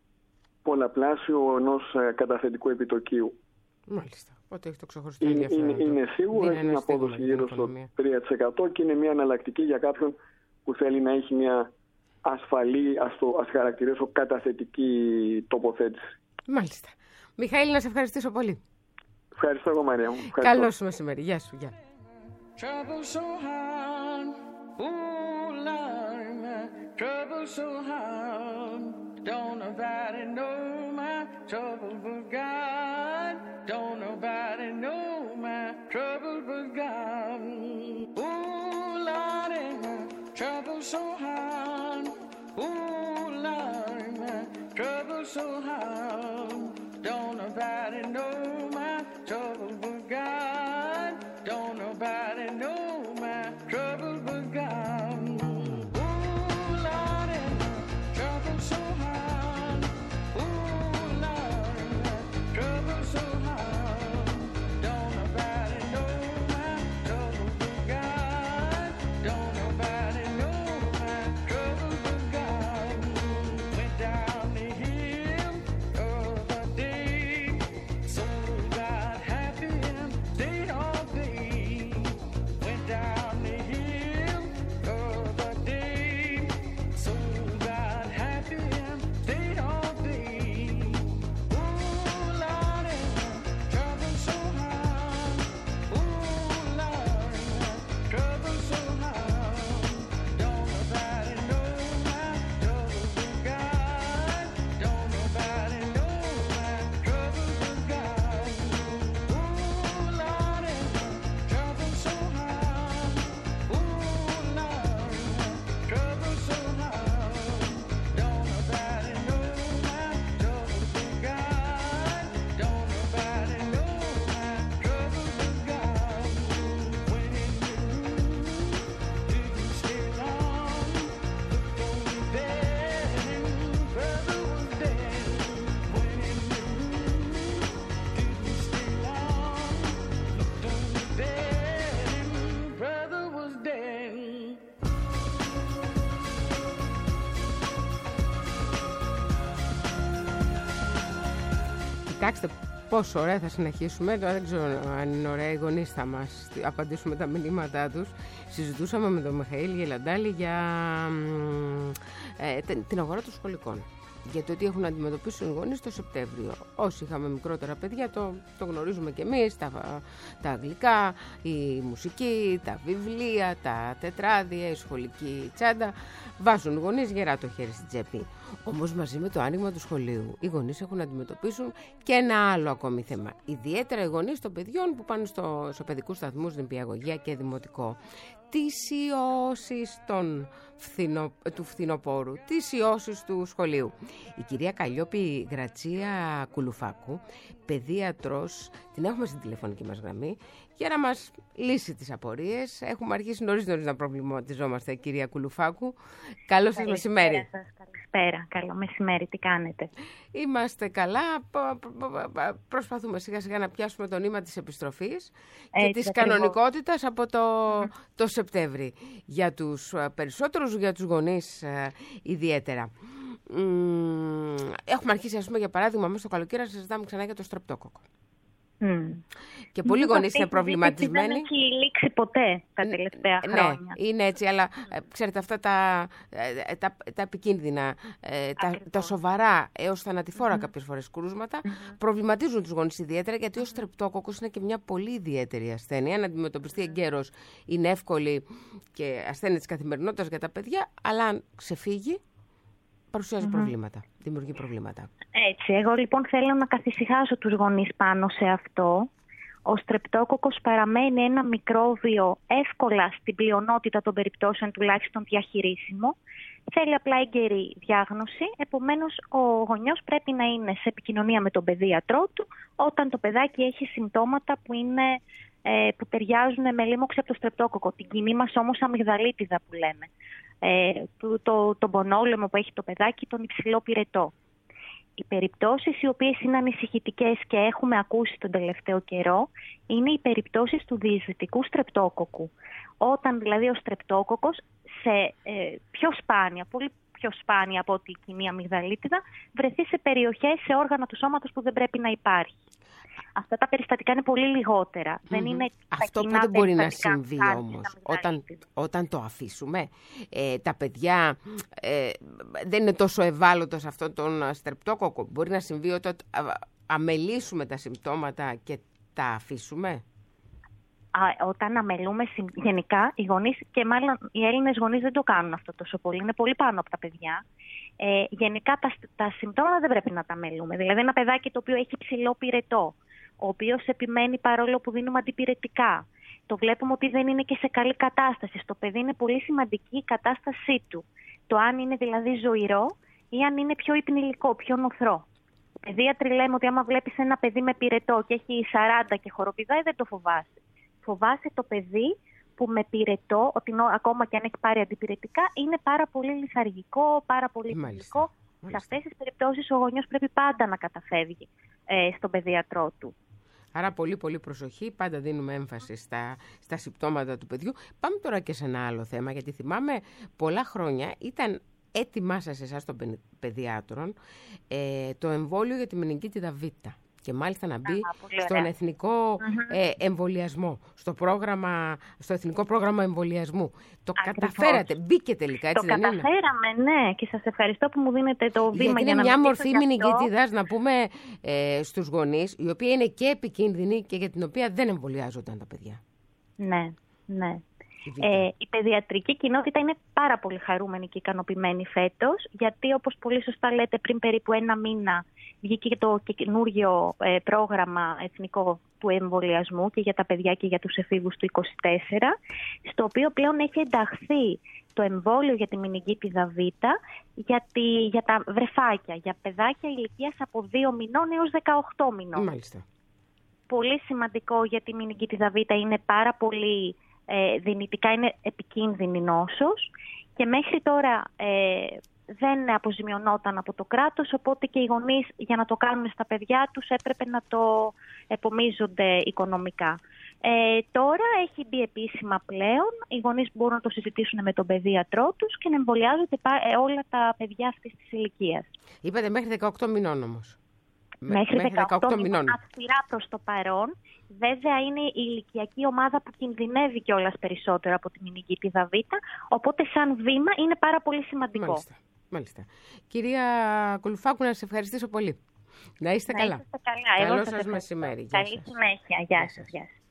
Speaker 5: πολλαπλάσιο ενός καταθετικού επιτοκίου.
Speaker 3: Μάλιστα. Οπότε έχει το ξεχωριστό
Speaker 5: είναι,
Speaker 3: ενδιαφέρον.
Speaker 5: Είναι, είναι σίγουρο, έχει μια απόδοση γύρω στο τρία τοις εκατό και είναι μια εναλλακτική για κάποιον που θέλει να έχει μια ασφαλή, ας το ας χαρακτηρίσω, καταθετική τοποθέτηση.
Speaker 3: Μάλιστα. Μιχαήλ, να σε ευχαριστήσω πολύ.
Speaker 5: Ευχαριστώ εγώ, Μαρία μου.
Speaker 3: Καλό σου μεσημέρι. Γεια σου. Γεια.
Speaker 2: Trouble so hard, ooh Lord, my trouble so hard. Don't nobody know my trouble but God. Don't nobody know my trouble but God. Ooh Lord, my trouble so hard. Ooh Lord, my trouble so hard. Don't nobody know my trouble but God. Don't nobody know my trouble but God. Ooh, Lord, my trouble so hard. Ooh, Lord, my trouble
Speaker 3: Κοιτάξτε πόσο ωραία θα συνεχίσουμε. Τώρα δεν ξέρω αν είναι ωραία, οι γονείς θα μας απαντήσουμε τα μηνύματά τους. Συζητούσαμε με τον Μιχαήλ Γελαντάλη για ε, την αγορά των σχολικών. Για το τι έχουν να αντιμετωπίσουν οι γονείς το Σεπτέμβριο. Όσοι είχαμε μικρότερα παιδιά, το, το γνωρίζουμε κι εμείς, τα, τα αγγλικά, η μουσική, τα βιβλία, τα τετράδια, η σχολική τσάντα. Βάζουν οι γονείς γερά το χέρι στην τσέπη. Όμως μαζί με το άνοιγμα του σχολείου, οι γονείς έχουν να αντιμετωπίσουν και ένα άλλο ακόμη θέμα. Ιδιαίτερα οι γονείς των παιδιών που πάνε στο, στο παιδικούς σταθμούς, νηπιαγωγεία και δημοτικό. Τις ιώσεις των φθινο, του φθινοπόρου, τις ιώσεις του σχολείου. Η κυρία Καλλιόπη Γρατσία Κουλουφάκου, παιδίατρος, την έχουμε στην τηλεφωνική μας γραμμή, για να μας λύσει τις απορίες. Έχουμε αρχίσει νωρίς νωρίς να προβληματιζόμαστε, κυρία Κουλουφάκου. Καλό σας μεσημέρι.
Speaker 6: Καλησπέρα, καλό μεσημέρι, τι κάνετε? Είμαστε
Speaker 3: καλά, προσπαθούμε σιγά σιγά να πιάσουμε το νήμα της επιστροφής και Έτσι, της ακριβώς. κανονικότητας από το, mm. το Σεπτέμβρη. Για τους περισσότερους, για τους γονείς ιδιαίτερα. Έχουμε αρχίσει, ας πούμε, για παράδειγμα, μέσα στο καλοκαίρι να συζητάμε ξανά για το στρεπτόκοκο. Mm. Και πολλοί γονείς είναι προβληματισμένοι.
Speaker 6: Δεν έχει λήξει ποτέ τα τελευταία
Speaker 3: ναι,
Speaker 6: χρόνια.
Speaker 3: Ναι, είναι έτσι, αλλά mm. ξέρετε αυτά τα, τα, τα επικίνδυνα, τα, τα σοβαρά έως θανατηφόρα mm. κάποιες φορές κρούσματα mm. προβληματίζουν τους γονείς ιδιαίτερα, γιατί ο στρεπτόκοκος είναι και μια πολύ ιδιαίτερη ασθένεια. Να αντιμετωπιστεί εγκαίρος είναι εύκολη και ασθένεια της καθημερινότητας για τα παιδιά, αλλά αν ξεφύγει παρουσιάζει mm-hmm. προβλήματα, δημιουργεί προβλήματα.
Speaker 6: Έτσι, εγώ λοιπόν θέλω να καθησυχάσω τους γονείς πάνω σε αυτό. Ο στρεπτόκοκος παραμένει ένα μικρόβιο εύκολα στην πλειονότητα των περιπτώσεων τουλάχιστον διαχειρίσιμο. Θέλει απλά έγκαιρη διάγνωση, επομένως ο γονιός πρέπει να είναι σε επικοινωνία με τον παιδίατρό του όταν το παιδάκι έχει συμπτώματα που, είναι, ε, που ταιριάζουν με λίμωξη από το στρεπτόκοκο. Την κοινή μας όμως αμυγδαλίτιδα που λέμε. Ε, το, το, τον πονόλαιμο που έχει το παιδάκι, τον υψηλό πυρετό. Οι περιπτώσεις οι οποίες είναι ανησυχητικές και έχουμε ακούσει τον τελευταίο καιρό είναι οι περιπτώσεις του διεισδυτικού στρεπτόκοκου. Όταν δηλαδή ο στρεπτόκοκος σε ε, πιο σπάνια, πολύ πιο σπάνια από την κοινή αμυγδαλίτιδα, βρεθεί σε περιοχές, σε όργανα του σώματος που δεν πρέπει να υπάρχει. Αυτά τα περιστατικά είναι πολύ λιγότερα. Mm-hmm. Δεν είναι
Speaker 3: Αυτό πότε μπορεί να συμβεί όμως? Όταν, όταν το αφήσουμε, ε, τα παιδιά ε, δεν είναι τόσο ευάλωτα σε αυτόν τον στρεπτόκοκο. Μπορεί να συμβεί όταν αμελήσουμε τα συμπτώματα και τα αφήσουμε.
Speaker 6: Α, όταν αμελούμε, γενικά οι γονείς, και μάλλον οι Έλληνες γονείς δεν το κάνουν αυτό τόσο πολύ, είναι πολύ πάνω από τα παιδιά. Ε, γενικά τα, τα συμπτώματα δεν πρέπει να τα αμελούμε. Δηλαδή ένα παιδάκι το οποίο έχει ψηλό πυρετό, ο οποίος επιμένει παρόλο που δίνουμε αντιπυρετικά, το βλέπουμε ότι δεν είναι και σε καλή κατάσταση. Στο παιδί είναι πολύ σημαντική η κατάστασή του. Το αν είναι δηλαδή ζωηρό ή αν είναι πιο υπνηλικό, πιο νοθρό. Οι παιδίατροι λέμε ότι άμα βλέπεις ένα παιδί με πυρετό και έχει σαράντα και χοροπηδάει, δεν το φοβάσαι. Φοβάσαι το παιδί που με πυρετό, ότι ακόμα και αν έχει πάρει αντιπυρετικά, είναι πάρα πολύ λιθαργικό, πάρα πολύ υπνηλικό. Σε αυτές τις περιπτώσεις ο γονιός πρέπει πάντα να καταφεύγει ε, στον παιδίατρό του.
Speaker 3: Άρα πολύ πολύ προσοχή, πάντα δίνουμε έμφαση στα, στα συμπτώματα του παιδιού. Πάμε τώρα και σε ένα άλλο θέμα, γιατί θυμάμαι πολλά χρόνια ήταν έτοιμά σας εσάς των παιδιάτρων ε, το εμβόλιο για τη μενιγκίτιδα Β. Και μάλιστα να μπει Α, στον εθνικό mm-hmm. ε, εμβολιασμό, στο, πρόγραμμα, στο εθνικό πρόγραμμα εμβολιασμού. Το Ακριβώς. καταφέρατε, μπήκε τελικά, έτσι
Speaker 6: το
Speaker 3: δεν είναι?
Speaker 6: Το καταφέραμε, ναι, και σας ευχαριστώ που μου δίνετε το βήμα.
Speaker 3: Γιατί
Speaker 6: για
Speaker 3: είναι
Speaker 6: να
Speaker 3: μια μορφή μενιγκίτιδας, να πούμε ε, στους γονείς, η οποία είναι και επικίνδυνη και για την οποία δεν εμβολιάζονταν τα παιδιά.
Speaker 6: Ναι, ναι. Ε, η παιδιατρική κοινότητα είναι πάρα πολύ χαρούμενη και ικανοποιημένη φέτος, γιατί όπως πολύ σωστά λέτε, πριν περίπου ένα μήνα βγήκε το καινούργιο ε, πρόγραμμα εθνικό του εμβολιασμού και για τα παιδιά και για τους εφήβους του είκοσι τέσσερα, στο οποίο πλέον έχει ενταχθεί το εμβόλιο για τη μενιγκίτιδα Β για, τη, για τα βρεφάκια, για παιδάκια ηλικίας από δύο μηνών έως δεκαοκτώ μηνών.
Speaker 3: Μάλιστα.
Speaker 6: Πολύ σημαντικό, γιατί η μενιγκίτιδα Β είναι πάρα πολύ Ε, δυνητικά είναι επικίνδυνη νόσος και μέχρι τώρα ε, δεν αποζημιωνόταν από το κράτος, οπότε και οι γονείς για να το κάνουν στα παιδιά τους έπρεπε να το επομίζονται οικονομικά. Ε, τώρα έχει μπει επίσημα πλέον, οι γονείς μπορούν να το συζητήσουν με τον παιδίατρό τους και να εμβολιάζονται όλα τα παιδιά αυτής της ηλικίας.
Speaker 3: Είπατε μέχρι δεκαοκτώ μηνών όμως.
Speaker 6: μέχρι,
Speaker 3: μέχρι
Speaker 6: δεκαοκτώ μηνών αυστηρά προς το παρόν. Βέβαια είναι η ηλικιακή ομάδα που κινδυνεύει κιόλας περισσότερο από τη μηνυγκίτιδα Β, οπότε σαν βήμα είναι πάρα πολύ σημαντικό.
Speaker 3: Μάλιστα. Μάλιστα. Κυρία Κουλουφάκου, να σας ευχαριστήσω πολύ. Να είστε
Speaker 6: να
Speaker 3: καλά.
Speaker 6: Είστε καλά.
Speaker 3: Καλό
Speaker 6: Εγώ
Speaker 3: σας μεσημέρι.
Speaker 6: Καλή συνέχεια. Γεια σας. Γεια σας.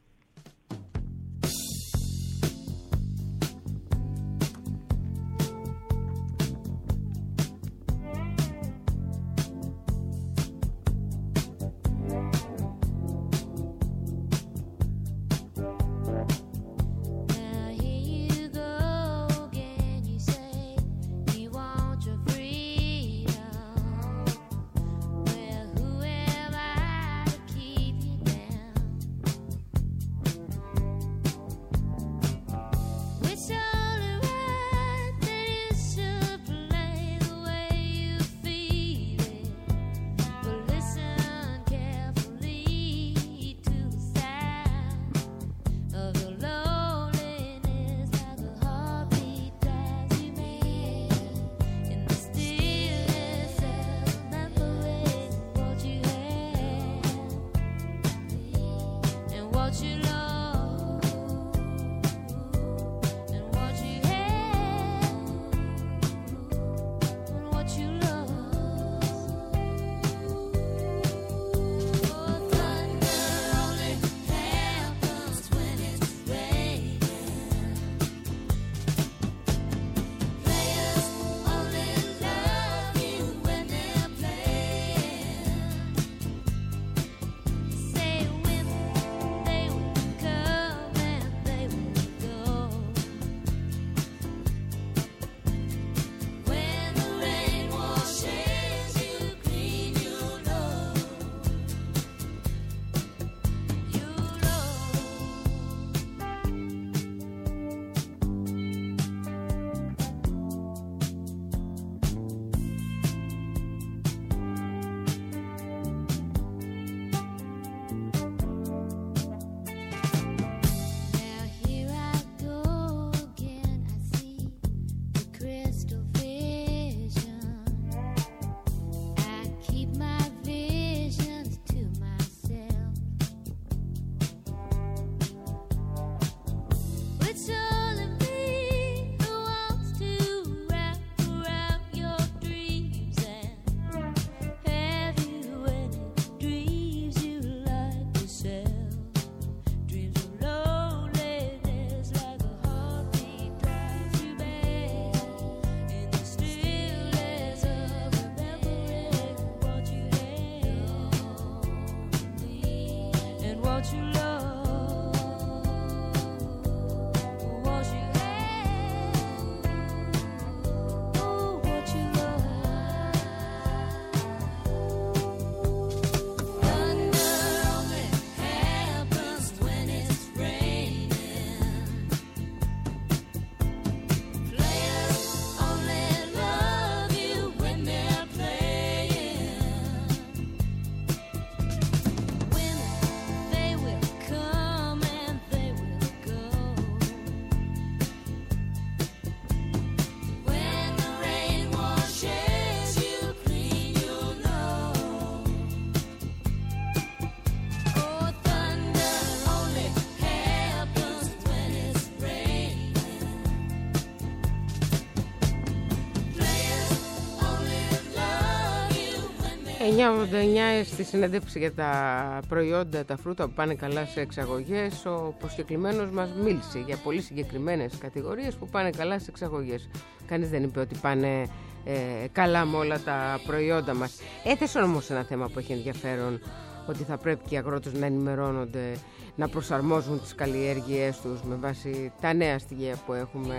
Speaker 3: εννιά ογδόντα εννιά στη συνέντευξη για τα προϊόντα, τα φρούτα που πάνε καλά σε εξαγωγές, ο προσκεκλημένος μας μίλησε για πολύ συγκεκριμένες κατηγορίες που πάνε καλά σε εξαγωγές. Κανείς δεν είπε ότι πάνε ε, καλά με όλα τα προϊόντα μας. Έθεσε όμως ένα θέμα που έχει ενδιαφέρον, ότι θα πρέπει και οι αγρότες να ενημερώνονται, να προσαρμόζουν τις καλλιέργειές τους με βάση τα νέα στοιχεία που έχουμε,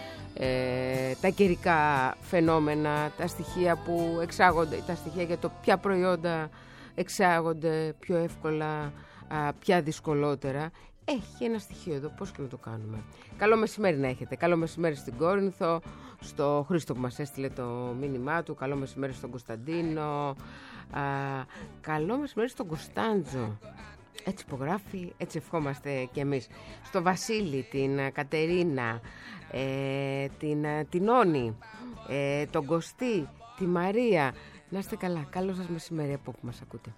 Speaker 3: ε, τα καιρικά φαινόμενα, τα στοιχεία που εξάγονται, τα στοιχεία για το ποια προϊόντα εξάγονται πιο εύκολα, α, ποια δυσκολότερα. Έχει ένα στοιχείο εδώ, πώς και να το κάνουμε. Καλό μεσημέρι να έχετε. Καλό μεσημέρι στην Κόρινθο, στο Χρήστο που μας έστειλε το μήνυμά του. Καλό μεσημέρι στον Κωνσταντίνο. Α, καλό μεσημέρι στον Κωνσταντζο. Έτσι υπογράφει, έτσι ευχόμαστε κι εμείς. Στο Βασίλη, την Κατερίνα, ε, την, την Όνη, ε, τον Κωστή, τη Μαρία, Να είστε καλά. Καλό σας μεσημέρι από όπου μας ακούτε.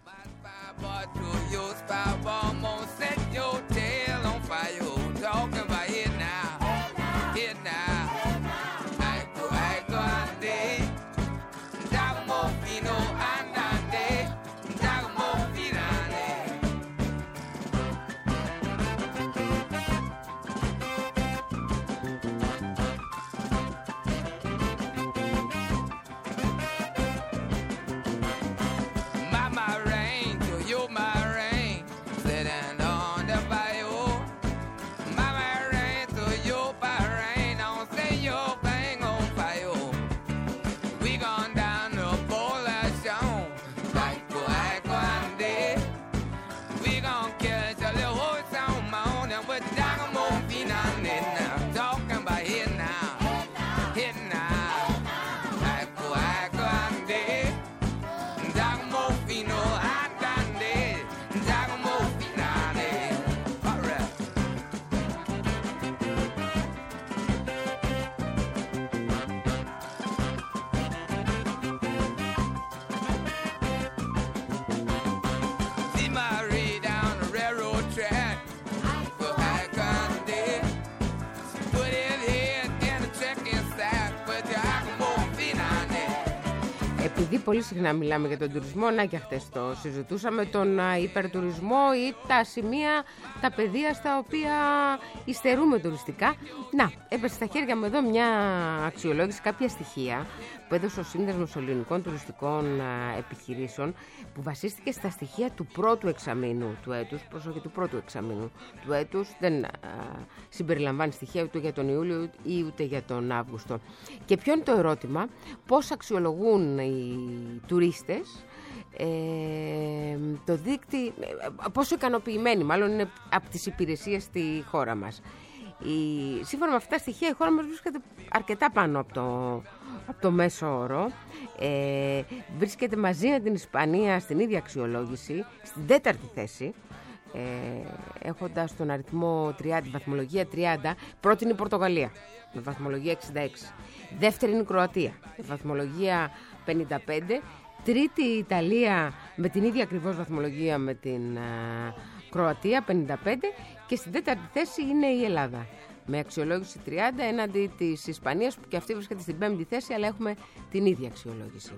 Speaker 3: Επειδή πολύ συχνά μιλάμε για τον τουρισμό, να και χτες το συζητούσαμε, τον υπερτουρισμό ή τα σημεία, τα πεδία στα οποία υστερούμε τουριστικά. Να, έπεσε στα χέρια μου εδώ μια αξιολόγηση, κάποια στοιχεία που έδωσε ο Σύνδεσμος Ελληνικών Τουριστικών Επιχειρήσεων, που βασίστηκε στα στοιχεία του πρώτου εξαμήνου του έτους, προσοχή, του πρώτου εξαμήνου του έτους, δεν α, συμπεριλαμβάνει στοιχεία ούτε για τον Ιούλιο ή ούτε για τον Αύγουστο. Και ποιο είναι το ερώτημα? Πώς αξιολογούν οι τουρίστες ε, το δίκτυο, πόσο ικανοποιημένοι μάλλον είναι από τις υπηρεσίες στη χώρα μας. Η, σύμφωνα με αυτά τα στοιχεία, η χώρα μας βρίσκεται αρκετά πάνω από το, από το μέσο όρο. Ε, βρίσκεται μαζί με την Ισπανία στην ίδια αξιολόγηση, στην τέταρτη θέση, ε, έχοντας τον αριθμό τριάντα, βαθμολογία τριάντα. Πρώτη είναι η Πορτογαλία με βαθμολογία εξήντα έξι. Δεύτερη είναι η Κροατία με βαθμολογία πενήντα πέντε. Τρίτη η Ιταλία με την ίδια ακριβώς βαθμολογία με την α, Κροατία πενήντα πέντε. Και στην τέταρτη θέση είναι η Ελλάδα με αξιολόγηση τριάντα, έναντι της Ισπανίας που και αυτή βρίσκεται στην πέμπτη θέση, αλλά έχουμε την ίδια αξιολόγηση.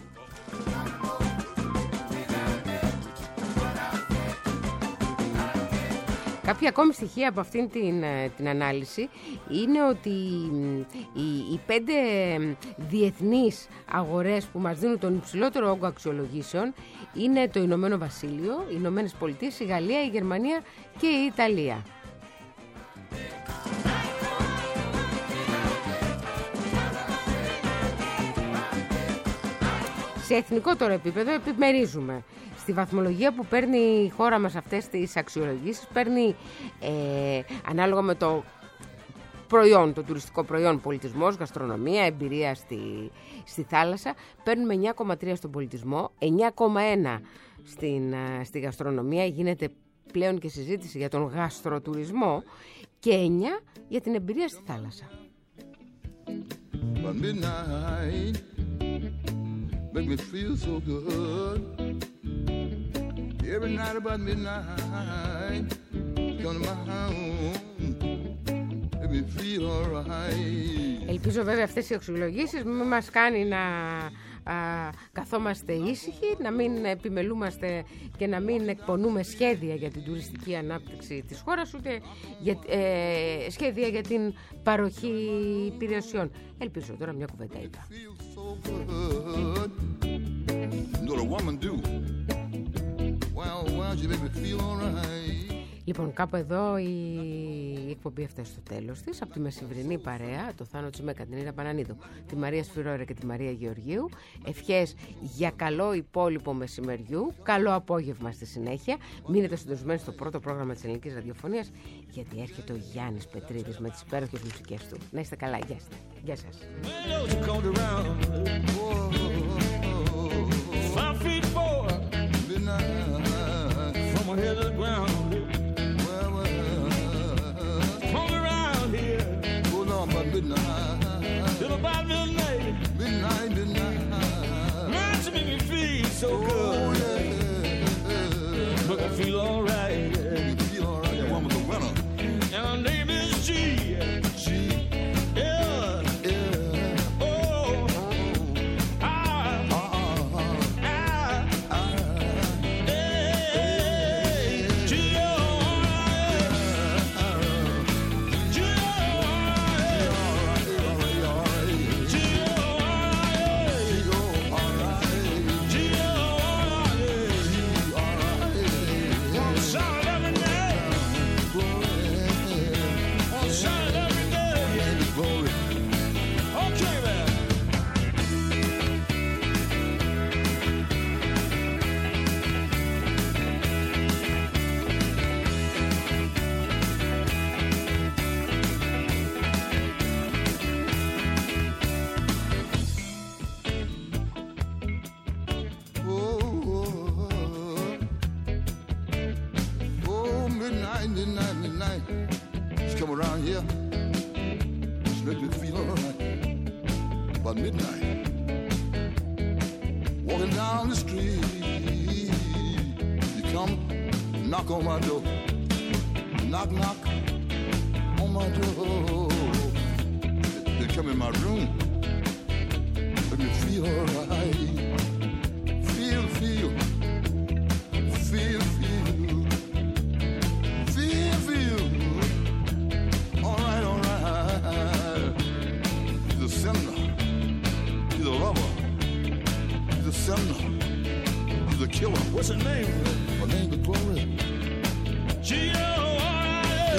Speaker 3: Κάποια ακόμη στοιχεία από αυτήν την, την ανάλυση είναι ότι οι, οι πέντε διεθνείς αγορές που μας δίνουν τον υψηλότερο όγκο αξιολογήσεων είναι το Ηνωμένο Βασίλειο, οι Ηνωμένες Πολιτείες, η Γαλλία, η Γερμανία και η Ιταλία. Σε εθνικό τώρα επίπεδο επιμερίζουμε. Στη βαθμολογία που παίρνει η χώρα μας αυτές τις αξιολογήσεις, παίρνει ε, ανάλογα με το προϊόν, το τουριστικό προϊόν, πολιτισμός, γαστρονομία, εμπειρία στη, στη θάλασσα, παίρνουμε εννιά κόμμα τρία στον πολιτισμό, εννιά κόμμα ένα στην, στη γαστρονομία, γίνεται πλέον και συζήτηση για τον γαστροτουρισμό, και εννιά για την εμπειρία στη θάλασσα. Make me feel so good. Every night about midnight, come to my home. Make me feel alright. Ελπίζω βέβαια αυτές οι αξιολογήσεις μην μας κάνει να α, καθόμαστε ήσυχοι, να μην επιμελούμαστε και να μην εκπονούμε σχέδια για την τουριστική ανάπτυξη της χώρας, ούτε για, ε, σχέδια για την παροχή υπηρεσιών. Ελπίζω, τώρα μια κουβέντα είπα. Λοιπόν, κάπου εδώ η εκπομπή έφτασε στο τέλος της. Από τη μεσημβρινή παρέα, το Θάνο Τσιμέκα, την Ίρα Πανανίδου, τη Μαρία Σφυρόρα και τη Μαρία Γεωργίου, ευχές για καλό υπόλοιπο μεσημεριού, καλό απόγευμα στη συνέχεια. Μείνετε συντονισμένοι στο πρώτο πρόγραμμα της Ελληνικής Ραδιοφωνίας, γιατί έρχεται ο Γιάννης Πετρίδης με τις υπέροχες μουσικές του. Να είστε καλά, γεια σας. Γεια σας. Midnight, till about midnight, midnight, midnight.
Speaker 7: midnight, midnight, midnight. She come around here, she make me feel alright. About midnight, walking down the street, you come knock on my door, knock, knock on my door. They come in my room, make me feel alright. Feel, feel, feel, feel, feel, feel. All right, all right. He's a sinner. He's a lover. He's a sinner. He's a killer.
Speaker 8: What's her name?
Speaker 7: Her name is Glory.
Speaker 8: G O R I A.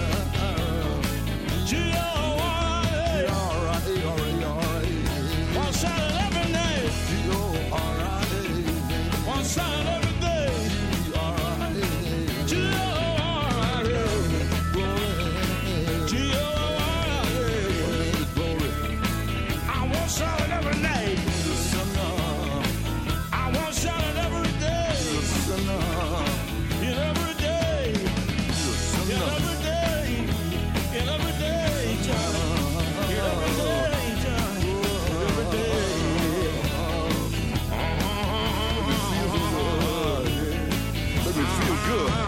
Speaker 8: G O R I A.
Speaker 7: All right, all right, all right.
Speaker 8: One shot at every night.
Speaker 7: G O R I A.
Speaker 8: One shot at every day.
Speaker 7: G O R I A.
Speaker 8: G O R I A. G O R I A.
Speaker 7: Her name is Glory.
Speaker 8: I want shot at every night.
Speaker 7: He's a sinner.
Speaker 8: I want shot at every day.
Speaker 7: He's a sinner.
Speaker 8: In every day.
Speaker 7: He's a
Speaker 8: In
Speaker 7: sinner.
Speaker 8: every day. In every day, John. In every day, John. Every day.
Speaker 7: Make me feel good.